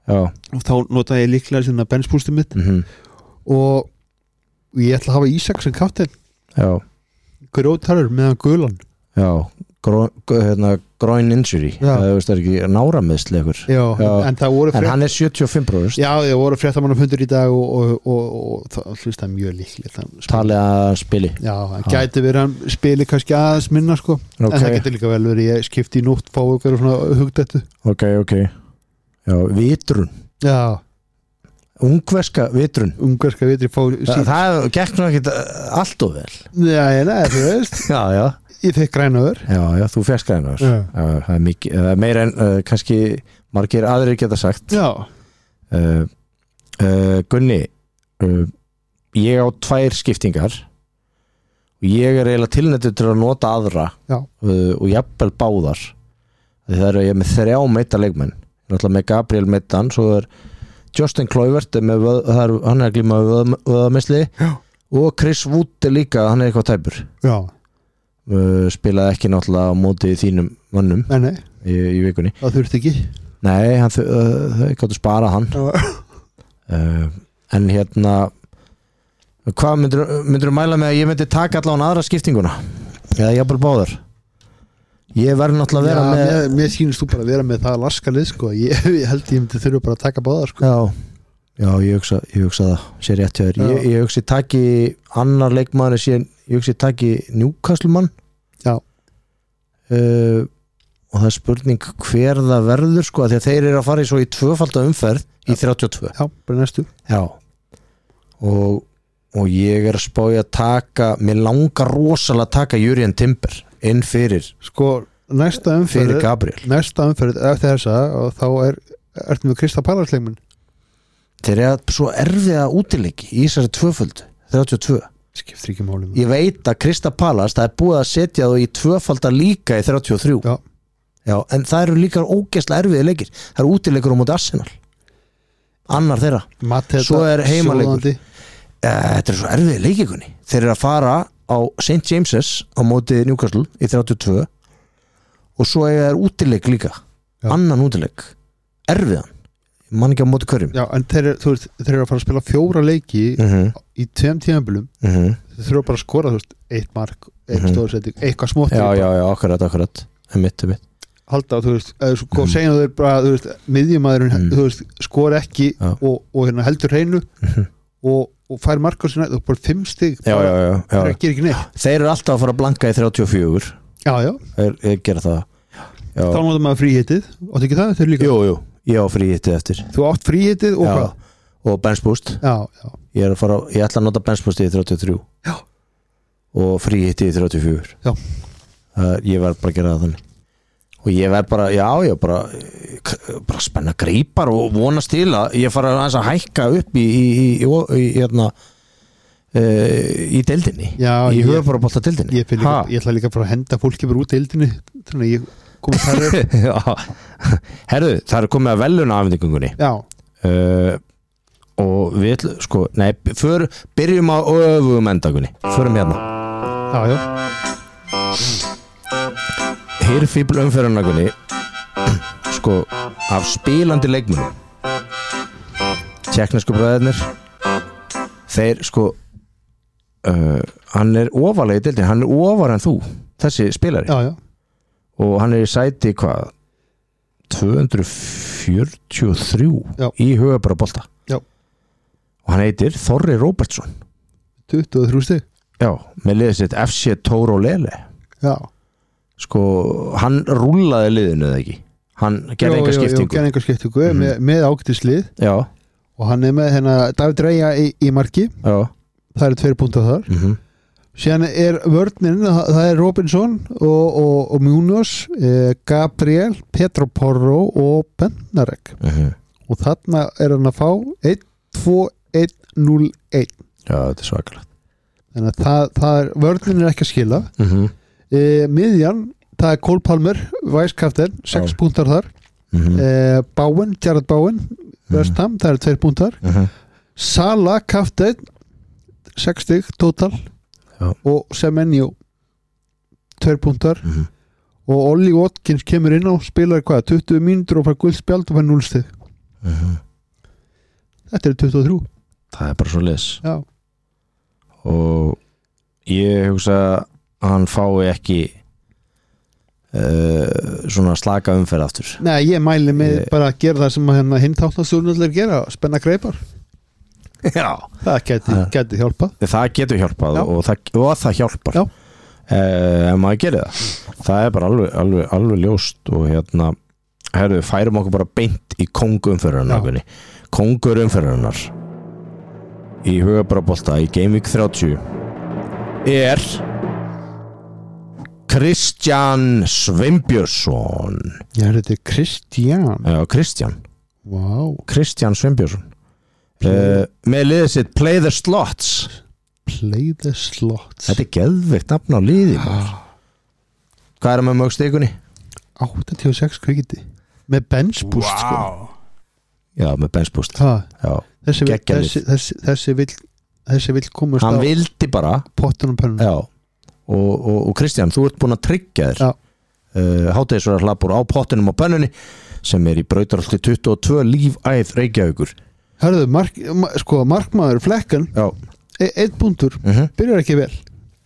Já. og þá notaði ég líklega svona benchboostið mitt mm -hmm. og ég ætla að hafa Ísak sem kapteinn Já, grótarur meðan gulan já gró, hérna, groin injury Já. það veist það er ekki nárameðslegur já, Já. en það voru en frétt hann er sjötíu og fimm prósent já, það voru fréttamannafundur í dag og, og, og, og það hlust það mjög líklegt hann spili. talið að hann spili já, hann gæti verið hann spili kannski aðeins minna sko, okay. en það getur líka vel verið ég skipti í nótt, fá ykkur svona hugdættu ok, ok já, vitrun, já, ungverska vitrun ungarska vitri fá það, það gekk nú ekkit allt of vel já, nei, þú veist já, já ég fekk grænaður Já, já, þú fyrst grænar Já. það er mikið, það er meira en uh, kannski margir aðrir geta sagt já, uh, uh, Gunni uh, ég á tvær skiptingar og ég er eiginlega tilnættur til að nota aðra já, uh, og jafnvel báðar það er að ég er með þrjá meita leikmenn náttúrulega með Gabriel meittan svo er Justin Kluivert með vöð, er, hann er að glíma við vöðamisli og Chris Wood er líka, hann er eitthvað tæpur já uh, spilaði ekki náttúrulega á móti þínum mönnum nei, nei, í, í vikunni það þurfti ekki nei, hann, uh, þau gáttu spara hann uh, en hérna hvað myndir, myndir þú mæla með að ég myndi taka allavega aðra skiptinguna eða jafnvel báðar ég verður náttúrulega að vera já, með mér, mér sýnist þú bara að vera með það laskalið sko, ég, ég held ég myndi þurfa bara að taka báðar sko. já, já ég, hugsa, ég hugsa það sé rétt hjá þér Já. ég, ég hugsa ég taki annar leikmaður sé, ég hugsa ég taki Newcastle mann já, uh, og það er spurning hver það verður sko, því að þeir eru að fara í svo í tvöfalda umferð í þrjátíu og tvö já, bara næstu já og, og ég er að spája að taka mér langar rosalega að taka Jurien Timber inn fyrir, sko, næsta fyrir umferð Gabriel næsta umferð eftir þessa og þá er ertu með Krista Palarsleikmun þeir eru að svo erfiða útileiki í þessari tvöföldu, þrjátíu og tvö skiptir ekki máli ég veit að Krista Palas það er búið að setja þú í tvöfalda líka í þrjátíu og þrjú já, já, en það eru líka ógeðslega erfiði leikir það eru útileikur á móti Arsenal annar þeirra Mateta, svo er heimaleikur sjóðandi. Eh, þetta er svo erfiði leikikunni þeir eru að fara á Saint James's á móti Newcastle í þrjátíu og tvö og svo er það útileik líka Já. annan útileik erfiðan, ég man ekki á móti hverjum já, en þeir, eru- þú veist, þeir eru að fara að spila fjóra leiki mm -hmm. í tveim tímabilim Mm -hmm. þeir þurfa bara að skora, þú veist, eitt mark eitt Mhm. stórsetting, eitthvað smótt já, já, já, akkurat, akkurat emitt, emitt halda, þú veist, eða svo Mhm. mm. segja þeir bara, þú veist, miðjumæðurinn Mhm. þú veist, skora ekki Já. og, og hérna heldur hreinu Mhm. og, og fær marka sinna, þú bara fimm stig já, já, já, það já. gerir ekki neitt þeir eru alltaf að fara að blanka í þrjátíu og fjögur já, já, þeir, þeir gera það já. þá notar maður fríhitið áttu ekki það, þeir líka jú, jú, ég á fríhitti eftir þú átt fríhitið og já. hvað og bench boost já, já, ég, er að fara, ég ætla að nota bench boost í þrjátíu og þrjú Já. og fríhitti í þrjátíu og fjögur Já. uh, ég verð bara að gera það þannig og ég verð bara, já, ég bara bara spenna greipar og vonast til að ég fara aðeins að hækka upp í í, í, í, í hérna uh, í deildinni Já, í ég- höfuborðabólta deildinni ég, líka, ég ætla líka bara að henda fólki bara út deildinni þannig að ég komið þar upp Já. herðu, það er komið að veluna afhendingunni já, uh, og við ætlum, sko, nei, för, byrjum á öfugum endagunni förum hérna já, já hirfíbl umferðarnagunni sko, af spilandi leikmunum tjekknesku bræðirnir þeir, sko uh, hann er ofarlega í deildinni, hann er ofar en þú þessi spilari já, já, og hann er í sæti hvað tvö hundruð fjörutíu og þrjú Já. í höfuborðabólta Já. og hann heitir Þorri Róbertsson tuttugu og þrjú stig já, með liðið sitt F C Toro Lele já, sko, hann rúllaði liðinu eða ekki hann gerði enga skiptingu gerði enga skiptingu Mhm. með, með ágætislið já, og hann er með hérna David Reyja í, í marki já það eru tveir púntar þar mm -hmm. síðan er vörnin, það það er Robinson og, og, og Munoz eh, Gabriel, Petro Porro og Benarek Mm -hmm. og þarna er hann að fá eitt, tvö, eitt, núll, eitt já, þetta er svakalegt þannig að það, það er, vörnin er ekki að skila mm -hmm. eh, miðjan, það er Cole Palmer Væskaften, sex Já. púntar þar Mm -hmm. eh, Bowen, Jared Bowen West Ham, það eru tveir púntar Mm -hmm. Sala, Kaften sex stig, total Já. og Semenyo tveir púntar Mm -hmm. og Ollie Watkins kemur inn á spilar hvað, tuttugu mínútur og fær guldspjald og fær núll stig uh-huh. Þetta er tuttugu og þrjú. Það er bara svo leis. Já. Og ég hugsa að hann fái ekki uh, svona slaka umferð aftur. Nei, ég mæli með ég... bara að gera það sem að hérna hinn þáttastjórnarnir gera, spenna greipar. Já. Það geti, geti hjálpað. Það getur hjálpað og það, og það hjálpar. Já. Uh, ef maður gerir það. Það er bara alveg, alveg, alveg ljóst og hérna, herru, færum okkur bara beint í kóngumferðarnar. Kóngur umferðarnar í Hugabrabolta í Game Week þrjátíu er Kristján Sveinbjörnsson. Já, þetta er Kristján. Já, Kristján. Wow. Kristján Sveinbjörnsson. Uh, með liðið sitt Play the Slots. Play the Slots. Þetta er geðveikt nafn á liði. Ah. Hvað er með mögstekunni? áttatíu og sex kvikindi. Með bench boost, wow. Sko. Já, með bench boost. Ha. Já. Þessi, þessi, þessi, þessi vill þessi vill komast hann vildi bara pottunum pönnum. Já. Og, og, og Kristján, þú ert búin að tryggja þér uh, hátegisverðar hlaðbúr á pottunum og pönnunni sem er í Brautarholti tuttugu og tvö Lífæð Reykjavíkur. Hörðu, mark, sko, markmaður Flekkan e einn búndur, uh-huh. Byrjar ekki vel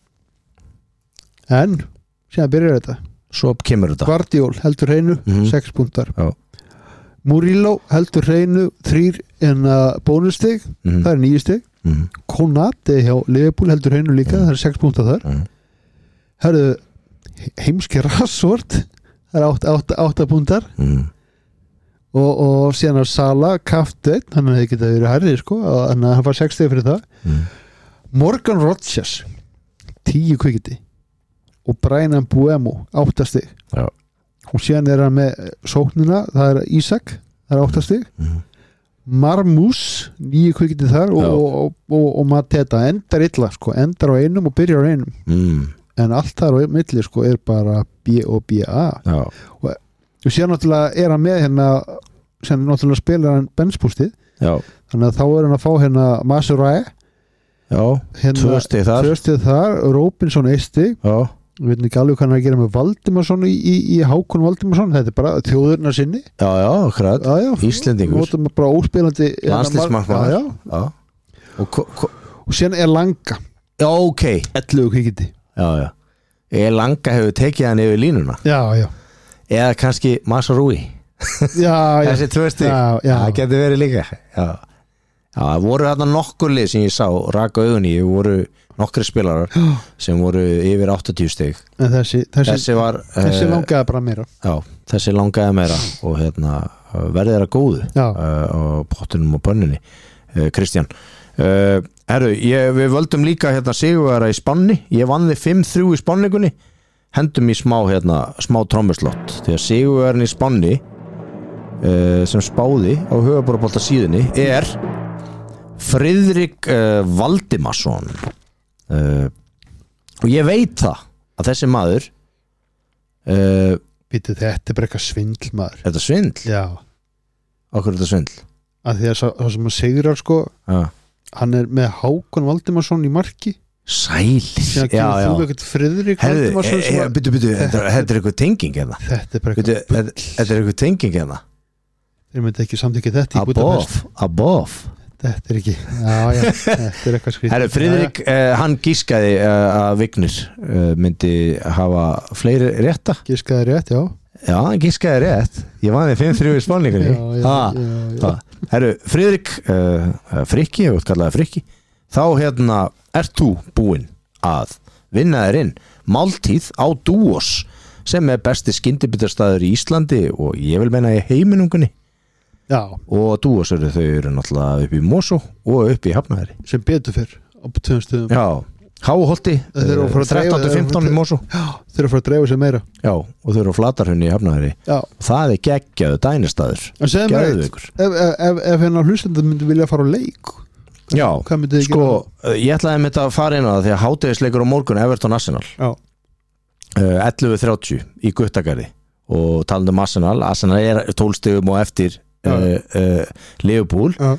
en síðan byrjar þetta svo kemur þetta Guardiol heldur hreinu, uh-huh. sex búndar Murillo heldur hreinu þrýr en að bónustig uh-huh. það er níu stig uh-huh. Konate hjá Liverpool heldur hreinu líka uh-huh. það er sex búndar þar uh-huh. Hörðu, heimski Rassort það er átta, átta, átta búndar uh-huh. Og, og síðan að Sala Kafteinn, hann hefði getað verið hærri sko, en hann var sex steg fyrir það mm. Morgan Rodgers tíu kvikindi og Brian Mbuemo átta steg og síðan er hann með sóknina, það er Ísak það er átta steg mm. Marmús, níu kvikindi þar og, og, og, og, og Mateta endar illa, sko, endar á einum og byrjar á einum mm. en allt þar á milli sko, er bara B og B A Já. og og sér náttúrulega er hann með hérna sem náttúrulega spilar hann benchboostið þannig að þá er hann að fá hérna Masurai hérna, tvö stig þar, tvö stig þar Robinson eitt stig við veitum ekki alveg hvað hann er að gera með Valdimarsson í, í, í Hákon Valdimarsson þetta er bara þjóðurna sinni já, já, hrætt, Íslendingur og bara óspilandi landsliðsmarkmaður og, og síðan er Langa já, ok ellefu kvikindi já, já, er Langa hefur tekið hann yfir línuna já, já eða kannski Masarui já, já, þessi tvö stig það getur verið líka já. Já, það voru þarna nokkur lið sem ég sá raka augunni, það voru nokkri spilarar sem voru yfir áttatíu stig en þessi, þessi, þessi var þessi uh, langaði bara meira já, þessi langaði meira og hérna verði þeirra góðu uh, á pottunum og bönnunni uh, Kristján uh, herru, ég, við völdum líka hérna sigurvegara í Spanni, ég vann þið fimm þrjú í spanningunni hendum í smá hérna, smá trommuslott því að sigurverðin í Spanni uh, sem spáði á Hugabrabolta síðunni er Friðrik uh, Valdimarsson uh, og ég veit það að þessi maður uh, Býtu, þetta er bara eitthvað svindl maður Þetta er svindl? Já Okkur er þetta svindl? Að því að það sem að sigrar sko ja. Hann er með Hákon Valdimarsson í marki Sælis, já, já Friðrik Valdimarsson e, e, Byttu, byttu, þetta er eitthvað tenging eða Þetta er bara eitthvað Þetta er eitthvað tenging eða Þeir myndi ekki samtíkja þetta í Budapest Above Þetta er ekki, já, já, þetta er eitthvað skrítið Herru, Friðrik, uh, hann gískaði uh, að Vignir uh, myndi hafa fleiri rétta Gískaði rétt, já Já, hann gískaði rétt Ég vann þið fimm þrjú í spáningunni Herru, Friðrik uh, Frikki, ég veit kallaði Frikki þá hérna ert þú búinn að vinna þér inn máltíð á Dúos sem er besti skyndibitastaður í Íslandi og ég vil meina í heiminungunni Já. Og Dúos eru þau eru náttúrulega upp í Mosó og upp í Hafnarfirði sem betur fyrr á tveim stöðum Já, Háholti þrettán til fimmtán í Mosó Já, þeir eru að fara að dreifa sig meira Já, og þau eru á Flatarhrauni í Hafnarfirði Já. Það er geggjaðu dænistaður Geðveikur Ef, ef, ef, ef hennar hlustandi myndi vilja fara á leik Já, sko, ég ætlaði með þetta að fara inn á það því að hádegisleikur á morgun Everton Arsenal uh, ellefu þrjátíu í Guttagarði og talandi um Arsenal Arsenal er tólf stigum og eftir uh, uh, Liverpool uh,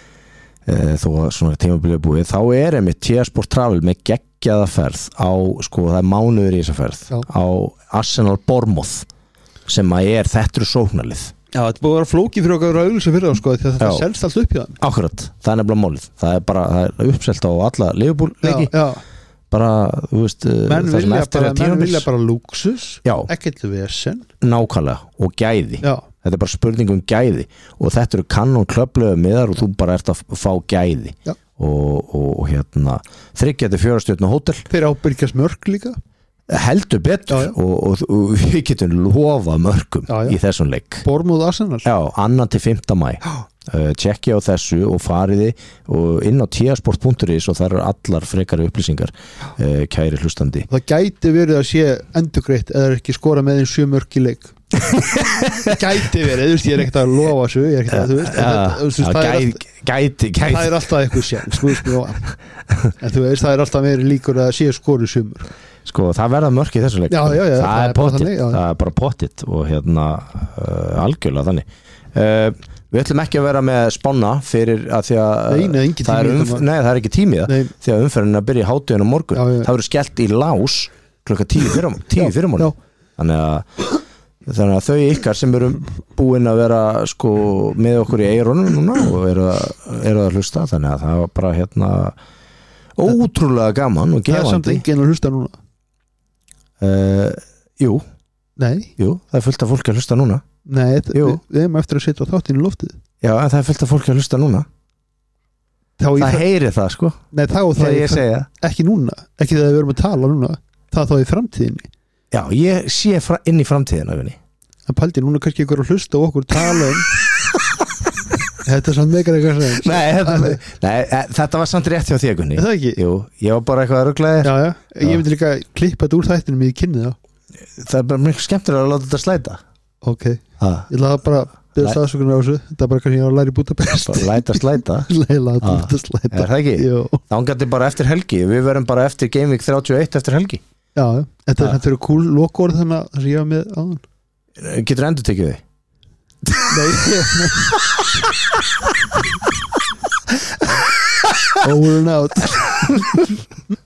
þó að svona tímabilið búið þá er einmitt T S Sport Travel með geggjaða ferð á, sko, það er mánuður í þessa ferð Já. Á Arsenal Bournemouth sem að er þetta eru sóknarlið Já, þetta búið að vera flókið fyrir okkar að auglýsa fyrir þá sko, því að þetta Já. selst allt upp hjá þeim. Akkurat, það er nefnilega málið. Það er bara, það er uppselt á alla Liverpool-leiki. Já, já. Bara, þú veist, Menn það sem vilja eftir bara, að menn tímabils. vilja bara lúksus, Já. ekkert vesen. Nákvæmlega, og gæði. Já. Þetta er bara spurning um gæði. Og þetta eru kannon klöflögu miðar og þú bara ert að fá gæði. Já. Og, og, og hérna, þryggjandi fjórastjörnu hótel. Þeir ábyrgjast mörk líka. Heldur betur Já, já. Og, og, og við getum lofa mörgum Já, já. í þessum leik. Bormúð Arsenal. Já, annan til fimmta maí. Uh, tjekki á þessu og fariði og inn á tiasport punktur is og þar eru allar frekari upplýsingar, uh, kæri hlustandi. Það gæti verið að sé endurgreitt eða er ekki skora með einn sjö mörk í leik. Gæti verið, þú veist, ég er ekkert að lofa þessu, ég er ekkert að, þú veist, Ja, þetta- þú veist, ja, það er gæti, allt- gæti, það gæti. er alltaf eitthvað séns, þú veist, já. En þú veist, það er alltaf meiri líkur að sé skori sjö mörk. Sko, það verða mörk í þessu leik. Já, já, já, það, það er er bara pottitt, þannig, já. það er bara pottitt og hérna uh, algjörlega þannig. Uh, við ætlum ekki að vera með spána fyrir að því að Nei, nei, engin það er tími í umf- þetta. nei, það er ekki tími í það Nei. því að umferðin að byrja í hádeginu á morgun. Já, já. Það verður skellt í lás klukka tíu fyrir, tíu fyrir morgun. Þannig að þannig að þau ykkar sem eru búin að vera sko með okkur í eyrunum núna og eru að, eru að hlusta, þannig að það var bara hérna ótrúlega gaman og Það er samt gefandi. enginn að hlusta núna. uh, Jú, Nei, jú, það er fullt af fólki að hlusta núna. nei, þetta- Jú. við við erum eftir að setja á þáttinn í loftið. Já, en það er fullt af fólki að hlusta núna. Þá í Það fra- heyri það sko Nei, þá það þegar í ég fra- segja. ekki núna, ekki þegar við erum að tala núna, það þá í framtíðinni. Já, ég sé fra, inn í framtíðina vinni. En pældi, núna kannski ykkur að hlusta og okkur tala um Þetta er samt meikar eitthvað sem Nei, þetta, nei, e, þetta var samt rétt hjá því Gunni. Er það ekki? Jú, ég var bara eitthvað að ruggla þér. Já, já, ég myndi líka klippa þetta úr þættinum í kynni þá. Það er bara mjög skemmtilega að láta þetta slæta. Ok, Ha, ég laði bara byrðast aðsökunar á þessu. Þetta er bara kannski ég var að læra í Budapest. bara læta slæta. Leila að Ah, þetta slæta. Er það ekki? Jú, Þangandi bara eftir helgi. Við verum bara eftir Game Week þrjátíu og eitt eftir helgi. já, já. Þetta er Ah. þetta eru cool lokaorð þannig að það sem ég var með áðan. Getur endur tekið þau? Nei, over and out.